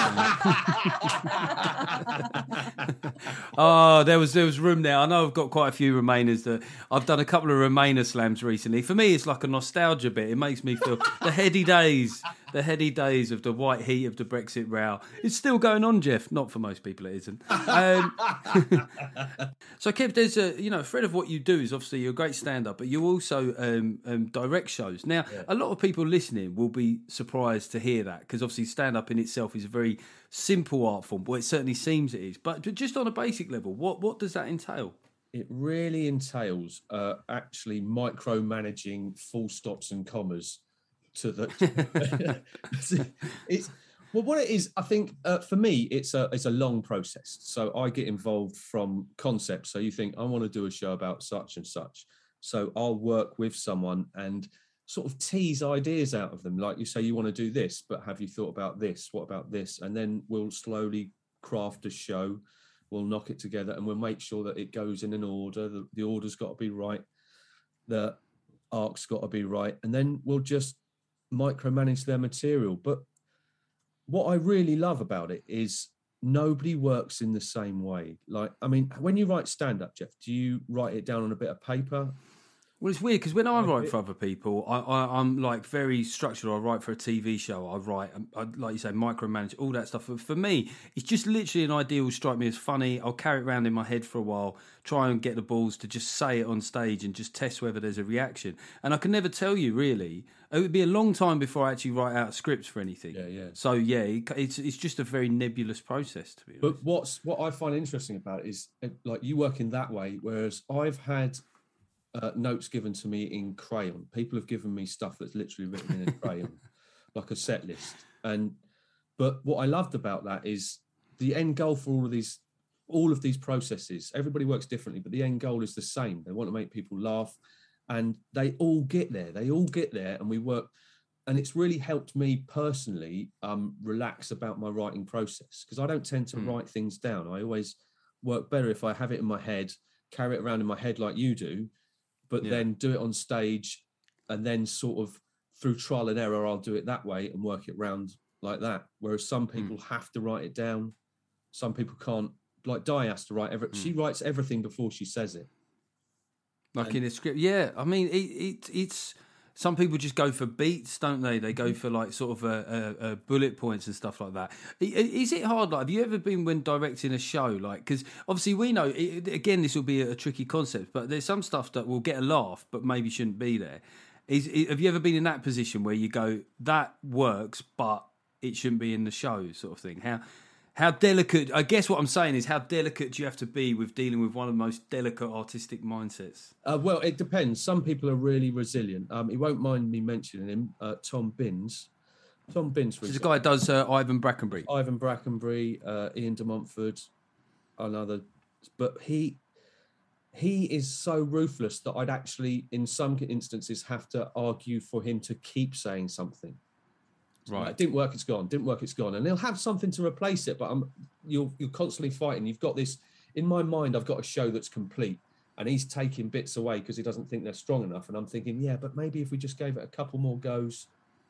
Oh, there was there was room there. I know I've got quite a few Remainers that I've done a couple of Remainer slams recently. For me, it's like a nostalgia bit. It makes me feel the heady days, the heady days of the white heat of the Brexit row. It's still going on, Jeff. Not for most people, it isn't. Um, so, Kev, there's a you know, Fred, of what you do is obviously you're a great stand-up, but you also um, um, direct shows. Now, yeah. A lot of people listening will be surprised to hear that because obviously stand-up in itself is a very simple art form. Well, it certainly seems it is. But just on a basic level, what what does that entail? It really entails uh, actually micromanaging full stops and commas to the. It's well, what it is. I think uh, for me, it's a it's a long process. So I get involved from concept. So you think I want to do a show about such and such. So I'll work with someone and sort of tease ideas out of them. Like you say, you want to do this, but have you thought about this? What about this? And then we'll slowly craft a show. We'll knock it together and we'll make sure that it goes in an order. The, the order's got to be right. The arc's got to be right. And then we'll just micromanage their material. But what I really love about it is nobody works in the same way. Like, I mean, when you write stand-up, Jeff, do you write it down on a bit of paper? Well, it's weird because when I write for other people, I, I, I'm like very structured. I write for a T V show. I write, I, like you say, micromanage, all that stuff. For me, it's just literally an idea will strike me as funny. I'll carry it around in my head for a while, try and get the balls to just say it on stage and just test whether there's a reaction. And I can never tell you, really. It would be a long time before I actually write out scripts for anything. Yeah, yeah. So, yeah, it, it's it's just a very nebulous process, to be honest. But what's, what I find interesting about it is, like, you work in that way, whereas I've had... Uh, notes given to me in crayon. People have given me stuff that's literally written in a crayon, like a set list. And but what I loved about that is the end goal for all of these, all of these processes. Everybody works differently, but the end goal is the same. They want to make people laugh, and they all get there. They all get there, and we work. And it's really helped me personally um, relax about my writing process because I don't tend to mm. write things down. I always work better if I have it in my head, carry it around in my head like you do. But yeah. then do it on stage and then sort of through trial and error, I'll do it that way and work it round like that. Whereas some people mm. have to write it down. Some people can't. Like Di has to write everything. Mm. She writes everything before she says it. Like and, in a script. Yeah. I mean, it, it, it's... Some people just go for beats, don't they? They go for like sort of a, a, a bullet points and stuff like that. Is it hard? Like, have you ever been when directing a show? Like, because obviously we know, it, again, this will be a, a tricky concept, but there's some stuff that will get a laugh, but maybe shouldn't be there. Is, is have you ever been in that position where you go, that works, but it shouldn't be in the show, sort of thing? How how delicate? I guess what I'm saying is, how delicate do you have to be with dealing with one of the most delicate artistic mindsets? Uh, well, it depends. Some people are really resilient. Um, he won't mind me mentioning him. Uh, Tom Binns. Tom Binns. This guy does uh, Ivan Brackenbury. Ivan Brackenbury, uh, Ian de Montfort, another. But he he is so ruthless that I'd actually, in some instances, have to argue for him to keep saying something. Right. It didn't work, it's gone. Didn't work, it's gone. And he'll have something to replace it, but I'm, you're, you're constantly fighting. You've got this, in my mind, I've got a show that's complete, and he's taking bits away because he doesn't think they're strong enough. And I'm thinking, yeah, but maybe if we just gave it a couple more goes.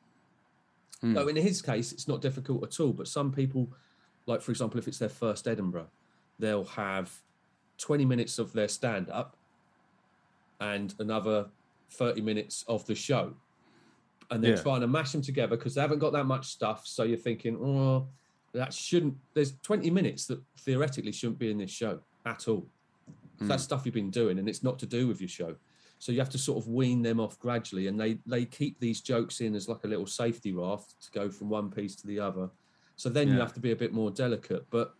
Mm. No, in his case, it's not difficult at all. But some people, like, for example, if it's their first Edinburgh, they'll have twenty minutes of their stand-up and another thirty minutes of the show. And they're yeah. trying to mash them together because they haven't got that much stuff. So you're thinking, oh, that shouldn't... There's twenty minutes that theoretically shouldn't be in this show at all. Mm. That's stuff you've been doing, and it's not to do with your show. So you have to sort of wean them off gradually, and they, they keep these jokes in as like a little safety raft to go from one piece to the other. So then yeah. you have to be a bit more delicate. But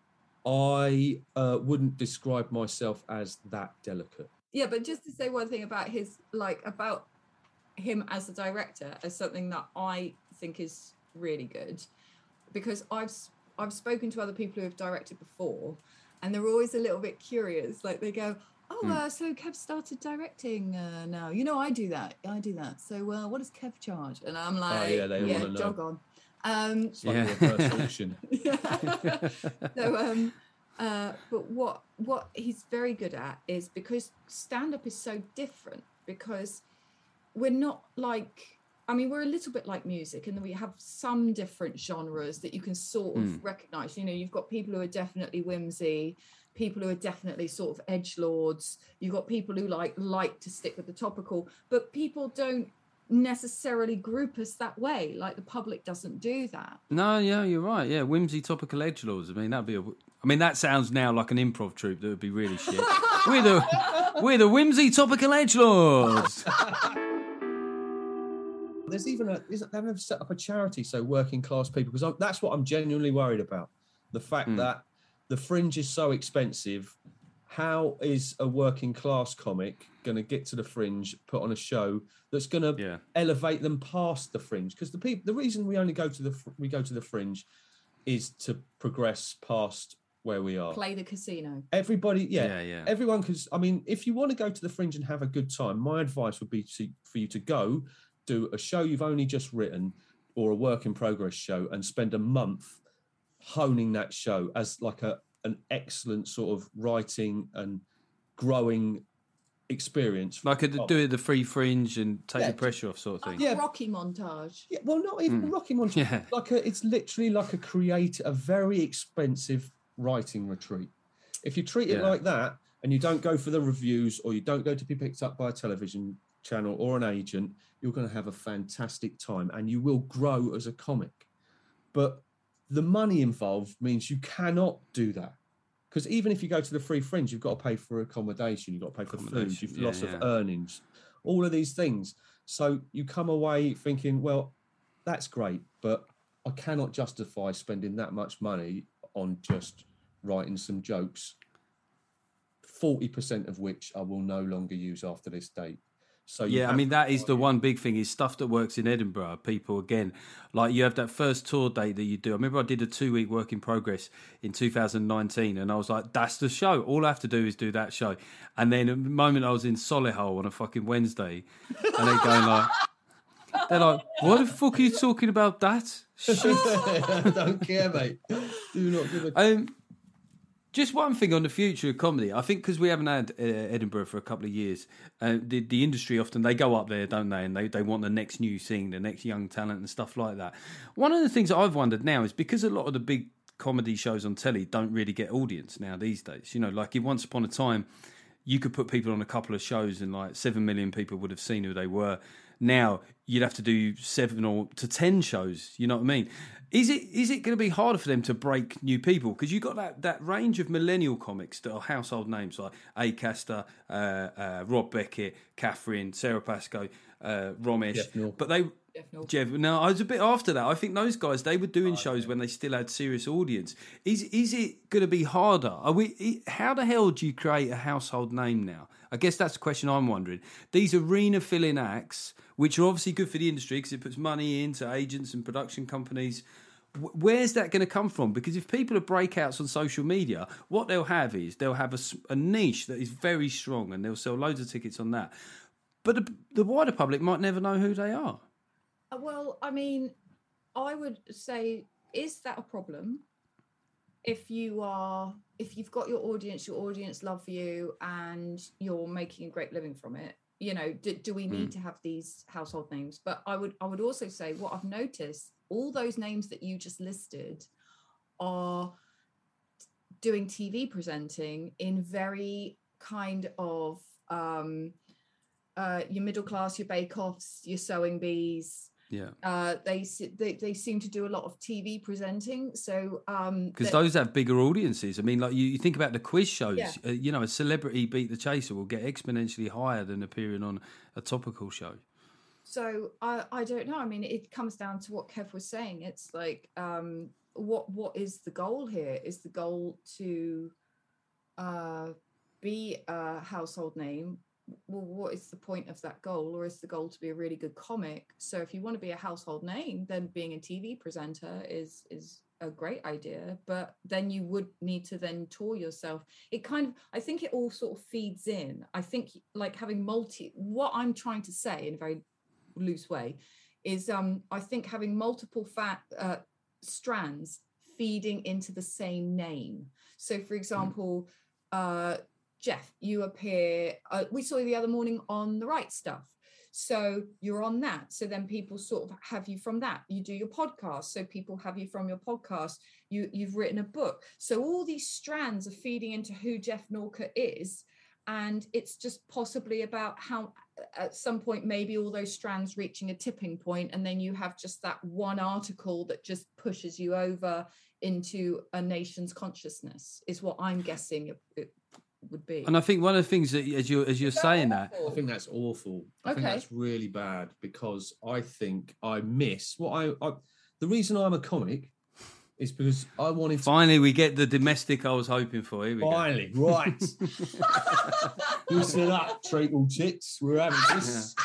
I uh, wouldn't describe myself as that delicate. Yeah, but just to say one thing about his, like, about... him as a director as something that I think is really good, because I've I've spoken to other people who have directed before, and they're always a little bit curious. Like they go, "Oh, mm. uh, so Kev started directing uh, now. You know, I do that. I do that. So, uh, what does Kev charge?" And I'm like, oh, "Yeah, they yeah, want to know. jog on." Um, it's like yeah. a reverse auction. so, um, uh, but what what he's very good at is, because stand up is so different, because we're not like I mean, we're a little bit like music, and we have some different genres that you can sort of Mm. recognize. You know, you've got people who are definitely whimsy, people who are definitely sort of edgelords. You've got people who like like to stick with the topical, but people don't necessarily group us that way. Like the public doesn't do that. No, yeah, you're right. Yeah, whimsy topical edgelords. I mean, that'd be a. I mean, that sounds now like an improv troupe that would be really shit. we're the we're the whimsy topical edgelords. There's even a, is, they haven't set up a charity so working class people, because that's what I'm genuinely worried about. The fact Mm. that the Fringe is so expensive. How is a working class comic going to get to the Fringe, put on a show that's going to Yeah. elevate them past the Fringe? Because the people, the reason we only go to the we go to the Fringe is to progress past where we are. Play the casino. Everybody, yeah, Yeah, yeah. everyone. Because I mean, if you want to go to the Fringe and have a good time, my advice would be to, for you to go do a show you've only just written or a work in progress show and spend a month honing that show as like a an excellent sort of writing and growing experience. Like a, do it the free Fringe and take Yeah. the pressure off, sort of thing. Like Yeah. a Rocky montage. Yeah, well, not even Mm. Rocky Montage. Yeah. Like a, it's literally like a create a very expensive writing retreat. If you treat it Yeah. like that and you don't go for the reviews or you don't go to be picked up by a television channel or an agent, you're going to have a fantastic time and you will grow as a comic. But the money involved means you cannot do that. Because even if you go to the free Fringe, you've got to pay for accommodation, you've got to pay for food, Accommodation, you've yeah, loss yeah. of earnings, all of these things. So you come away thinking, well, that's great, but I cannot justify spending that much money on just writing some jokes, forty percent of which I will no longer use after this date. So you Yeah, I have mean, to that is try the and- one big thing is stuff that works in Edinburgh. People, again, like you have that first tour date that you do. I remember I did a two-week work in progress in two thousand nineteen, and I was like, that's the show. All I have to do is do that show. And then the moment I was in Solihull on a fucking Wednesday, and they're going like, they're like, what the fuck are you talking about that? Shit. I don't care, mate. Do not give a Um, just one thing on the future of comedy. I think because we haven't had uh, Edinburgh for a couple of years, uh, the, the industry often, they go up there, don't they? And they, they want the next new thing, the next young talent and stuff like that. One of the things that I've wondered now is because a lot of the big comedy shows on telly don't really get audience now these days. You know, like once upon a time, you could put people on a couple of shows and like seven million people would have seen who they were. Now you'd have to do seven or to ten shows. You know what I mean? Is it is it going to be harder for them to break new people? Because you've got that, that range of millennial comics that are household names like Acaster, uh, uh, Rob Beckett, Catherine, Sarah Pascoe, uh, Romesh. Jeff Nor. But they, Jeff Nor. Jeff. Now I was a bit after that. I think those guys they were doing shows when they still had serious audience. Is is it going to be harder? Are we? How the hell do you create a household name now? I guess that's the question I'm wondering. These arena filling acts, which are obviously good for the industry because it puts money into agents and production companies. Wh- Where's that going to come from? Because if people are breakouts on social media, what they'll have is they'll have a, s- a niche that is very strong and they'll sell loads of tickets on that. But the, the wider public might never know who they are. Uh, Well, I mean, I would say, is that a problem? If you are, if you've got your audience, your audience love you, and you're making a great living from it, you know, do, do we need to have these household names? But I would, I would also say, what I've noticed, all those names that you just listed are doing T V presenting in very kind of um, uh, your middle class, your bake-offs, your sewing bees. Yeah. Uh, they, se- they they seem to do a lot of T V presenting. So um, Because that- those have bigger audiences. I mean, like you, you think about the quiz shows, Yeah. uh, you know, a celebrity beat the chaser will get exponentially higher than appearing on a topical show. So I, I don't know. I mean, it comes down to what Kev was saying. It's like, um, what what is the goal here? Is the goal to uh, be a household name? Well, what is the point of that goal? Or is the goal to be a really good comic? So if you want to be a household name, then being a T V presenter is is a great idea. But then you would need to then tour yourself. It kind of, I think it all sort of feeds in. I think like having multi, what I'm trying to say in a very loose way is um I think having multiple fat uh, strands feeding into the same name. So for example, uh Jeff, you appear uh, we saw you the other morning on The Right Stuff. So you're on that. So then people sort of have you from that. You do your podcast. So people have you from your podcast. You, you've written a book. So all these strands are feeding into who Jeff Norcott is. And it's just possibly about how at some point, maybe all those strands reaching a tipping point, and then you have just that one article that just pushes you over into a nation's consciousness, is what I'm guessing it, it would be. And I think one of the things that as you're, as you're saying that, I think that's awful. I Okay. think that's really bad, because I think I miss what I, I the reason I'm a comic is because I wanted to finally we get the domestic I was hoping for. Here we finally right. Listen up, treacle chicks. We're having this.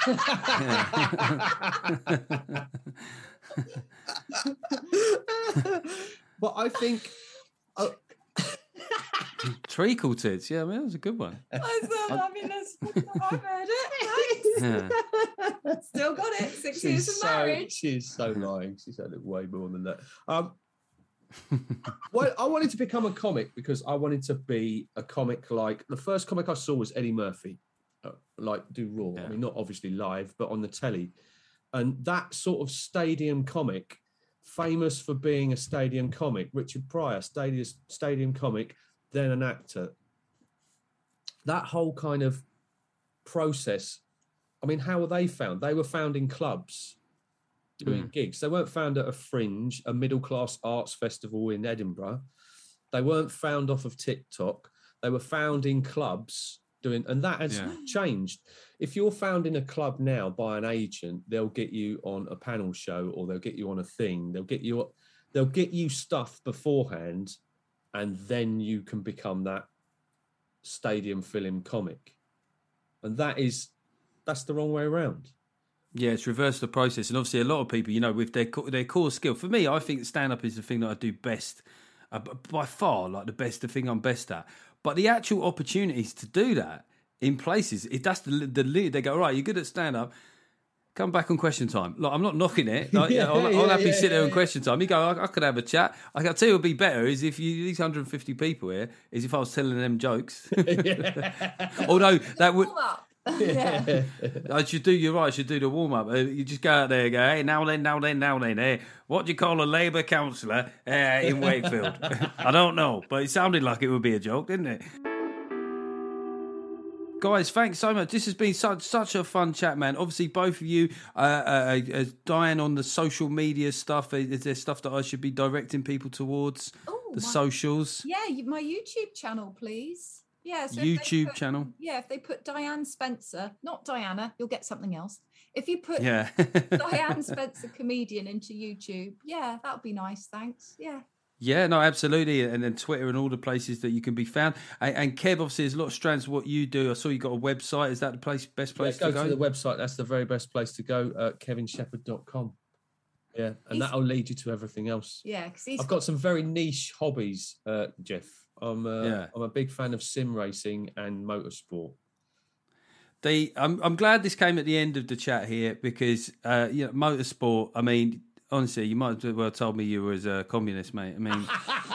But I think uh, Treacle tits. Yeah, I mean, that was a good one. I thought, I mean, that's I've heard it. Thanks. Yeah. Still got it. Six she's years of so marriage. she's so lying. She's had it way more than that. Um, well, I wanted to become a comic because I wanted to be a comic like the first comic I saw was Eddie Murphy, uh, like do Raw. Yeah. I mean, not obviously live, but on the telly, and that sort of stadium comic, famous for being a stadium comic. Richard Pryor, stadium stadium comic, then an actor. That whole kind of process. I mean, how were they found? They were found in clubs doing Mm. gigs. They weren't found at a fringe, a middle-class arts festival in Edinburgh. They weren't found off of TikTok. They were found in clubs doing, and that has Yeah. changed. If you're found in a club now by an agent, they'll get you on a panel show, or they'll get you on a thing. They'll get you, they'll get you stuff beforehand, and then you can become that stadium film comic. And that is, that's the wrong way around. Yeah, it's reversed the process, and obviously a lot of people, you know, with their co- their core skill. For me, I think stand up is the thing that I do best, uh, b- by far, like the best, the thing I'm best at. But the actual opportunities to do that in places, it, that's the the lead. They go, right, you're good at stand up. Come back on Question Time. Look, I'm not knocking it. Like, Yeah, yeah, I'll, yeah, I'll happily yeah, sit there yeah, on Question Time. You go, I, I could have a chat. I can tell you, what would be better is if you these one hundred fifty people here is if I was telling them jokes. Although that would. Warm up. Yeah. I should do. You're right. I should do the warm up. Uh, you just go out there and go, hey, now then, now then, now then. Hey, what do you call a Labour councillor uh, in Wakefield? I don't know, but it sounded like it would be a joke, didn't it? Guys, thanks so much. This has been such such a fun chat, man. Obviously, both of you uh, uh, uh, dying on the social media stuff. Is there stuff that I should be directing people towards? Oh, The my- socials. Yeah, you- my YouTube channel, please. Yeah, so if they YouTube put- channel. Yeah, if they put Diane Spencer, not Diana, you'll get something else. If you put Yeah. Diane Spencer comedian into YouTube, yeah, that would be nice. Thanks. Yeah. Yeah, no, absolutely. And then Twitter and all the places that you can be found. And, and Kev, obviously, there's a lot of strands of what you do. I saw you got a website. Is that the place, best place Yeah, to go go? to the website. That's the very best place to go. Uh, kevin shepherd dot com. Yeah, and He's- that'll lead you to everything else. Yeah, because he's I've got some very niche hobbies, uh, Jeff. I'm uh, Yeah. I'm a big fan of sim racing and motorsport. The, I'm, I'm glad this came at the end of the chat here because, uh, you know, motorsport, I mean, honestly, you might as well told me you were a communist, mate. I mean,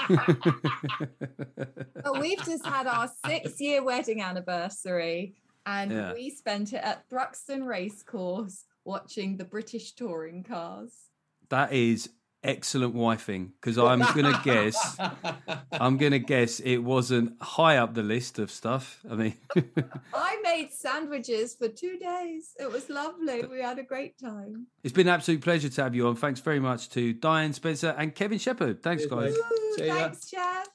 But we've just had our six year wedding anniversary, and Yeah. we spent it at Thruxton Racecourse watching the British touring cars. that is excellent wifing because I'm going to guess, I'm going to guess it wasn't high up the list of stuff. I mean, I made sandwiches for two days. It was lovely. We had a great time. it's been an absolute pleasure to have you on. Thanks very much to Diane Spencer and Kevin Shepherd. Thanks, Cheers, guys. mate. Ooh, See ya. thanks, Jeff.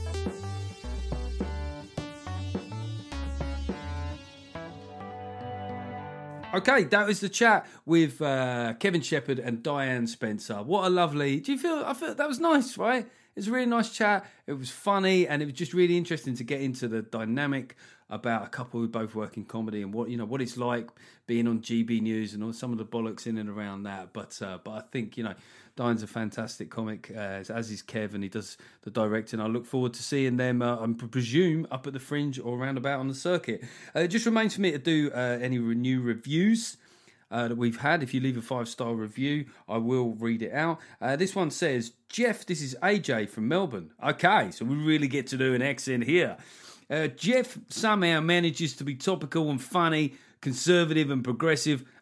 Okay, that was the chat with uh, Kevin Shepherd and Diane Spencer. What a lovely... Do you feel... I feel that was nice, right? It was a really nice chat. It was funny, and it was just really interesting to get into the dynamic about a couple who both work in comedy and what you know what it's like being on G B News and all some of the bollocks in and around that. But uh, but I think you know Diane's a fantastic comic, uh, as is Kev, and he does the directing. I look forward to seeing them. Uh, I presume up at the Fringe or roundabout on the circuit. Uh, it just remains for me to do uh, any new reviews Uh, that we've had. If you leave a five-star review, I will read it out. Uh, this one says, Jeff, this is A J from Melbourne. Okay, so we really get to do an accent here. Uh, Jeff somehow manages to be topical and funny, conservative and progressive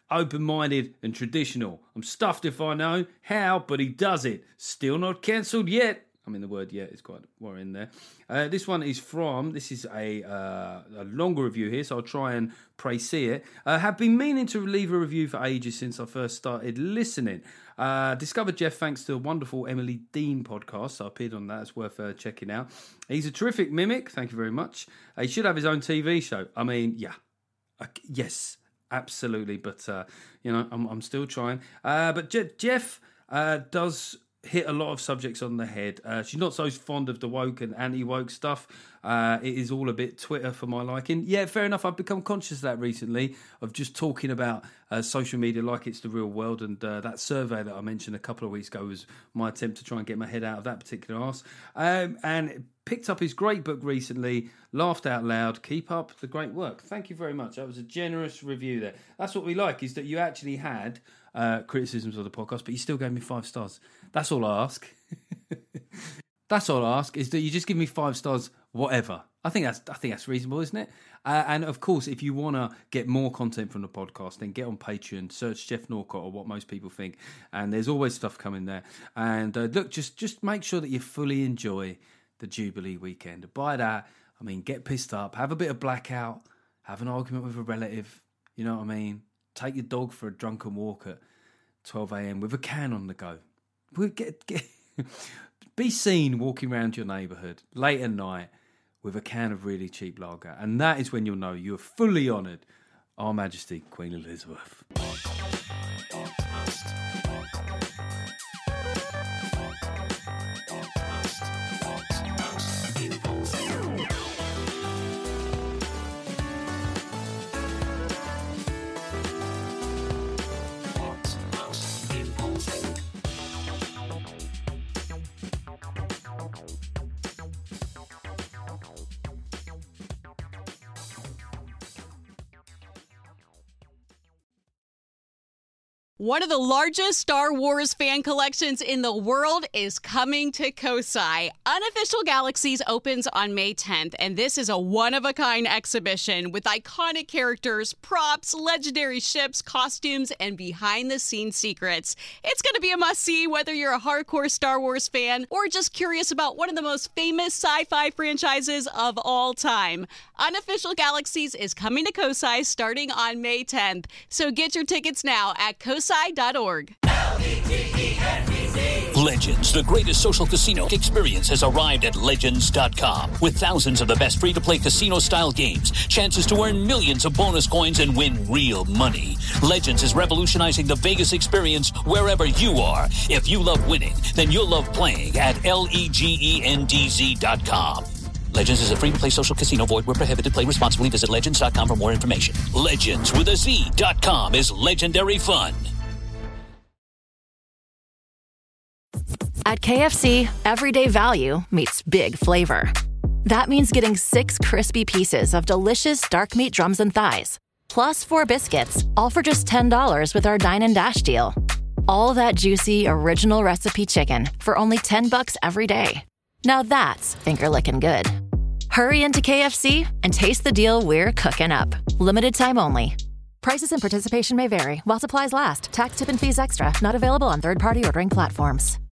open-minded and traditional. I'm stuffed if I know how, but he does it. Still not cancelled yet. I mean, the word yet is quite worrying there. Uh, this one is from, this is a, uh, a longer review here, so I'll try and pray see it. Uh, have been meaning to leave a review for ages since I first started listening. Uh, discovered Jeff thanks to a wonderful Emily Dean podcast, so I appeared on that. It's worth uh, checking out. He's a terrific mimic. Thank you very much. Uh, he should have his own T V show. I mean, yeah. Uh, yes, absolutely. But, uh, you know, I'm, I'm still trying. Uh, but Je- Jeff uh, does... hit a lot of subjects on the head. Uh, she's not so fond of the woke and anti-woke stuff. Uh, it is all a bit Twitter for my liking. Yeah, fair enough. I've become conscious of that recently, of just talking about uh, social media like it's the real world. And uh, that survey that I mentioned a couple of weeks ago was my attempt to try and get my head out of that particular arse. Um, and picked up his great book recently, laughed out loud. Keep up the great work. Thank you very much. That was a generous review there. That's what we like, is that you actually had uh, criticisms of the podcast, but you still gave me five stars. That's all I ask. That's all I ask, is that you just give me five stars, whatever. I think that's I think that's reasonable, isn't it? Uh, and of course, if you want to get more content from the podcast, then get on Patreon, search Jeff Norcott or What Most People Think, and there's always stuff coming there. And uh, look, just just make sure that you fully enjoy the Jubilee weekend. By that, I mean get pissed up, have a bit of blackout, have an argument with a relative. You know what I mean? Take your dog for a drunken walk at twelve a.m. with a can on the go. We'll get, get be seen walking around your neighbourhood late at night with a can of really cheap lager, and that is when you'll know you have fully honoured Our Majesty Queen Elizabeth. One of the largest Star Wars fan collections in the world is coming to Kosai. Unofficial Galaxies opens on May tenth, and this is a one-of-a-kind exhibition with iconic characters, props, legendary ships, costumes, and behind-the-scenes secrets. It's going to be a must-see whether you're a hardcore Star Wars fan or just curious about one of the most famous sci-fi franchises of all time. Unofficial Galaxies is coming to Kosai starting on May tenth, so get your tickets now at kosai dot org. Legends, the greatest social casino experience, has arrived at legends dot com. With thousands of the best free-to-play casino-style games, chances to earn millions of bonus coins and win real money. Legends is revolutionizing the Vegas experience wherever you are. If you love winning, then you'll love playing at legends dot com. Legends is a free-to-play social casino. Void where prohibited. Play responsibly. Visit legends dot com for more information. Legends with a Z dot com is legendary fun. At K F C, everyday value meets big flavor. That means getting six crispy pieces of delicious dark meat drums and thighs, plus four biscuits, all for just ten dollars with our Dine and Dash deal. All that juicy, original recipe chicken for only ten bucks every day. Now that's finger-licking good. Hurry into K F C and taste the deal we're cooking up. Limited time only. Prices and participation may vary while supplies last. Tax, tip, and fees extra. Not available on third-party ordering platforms.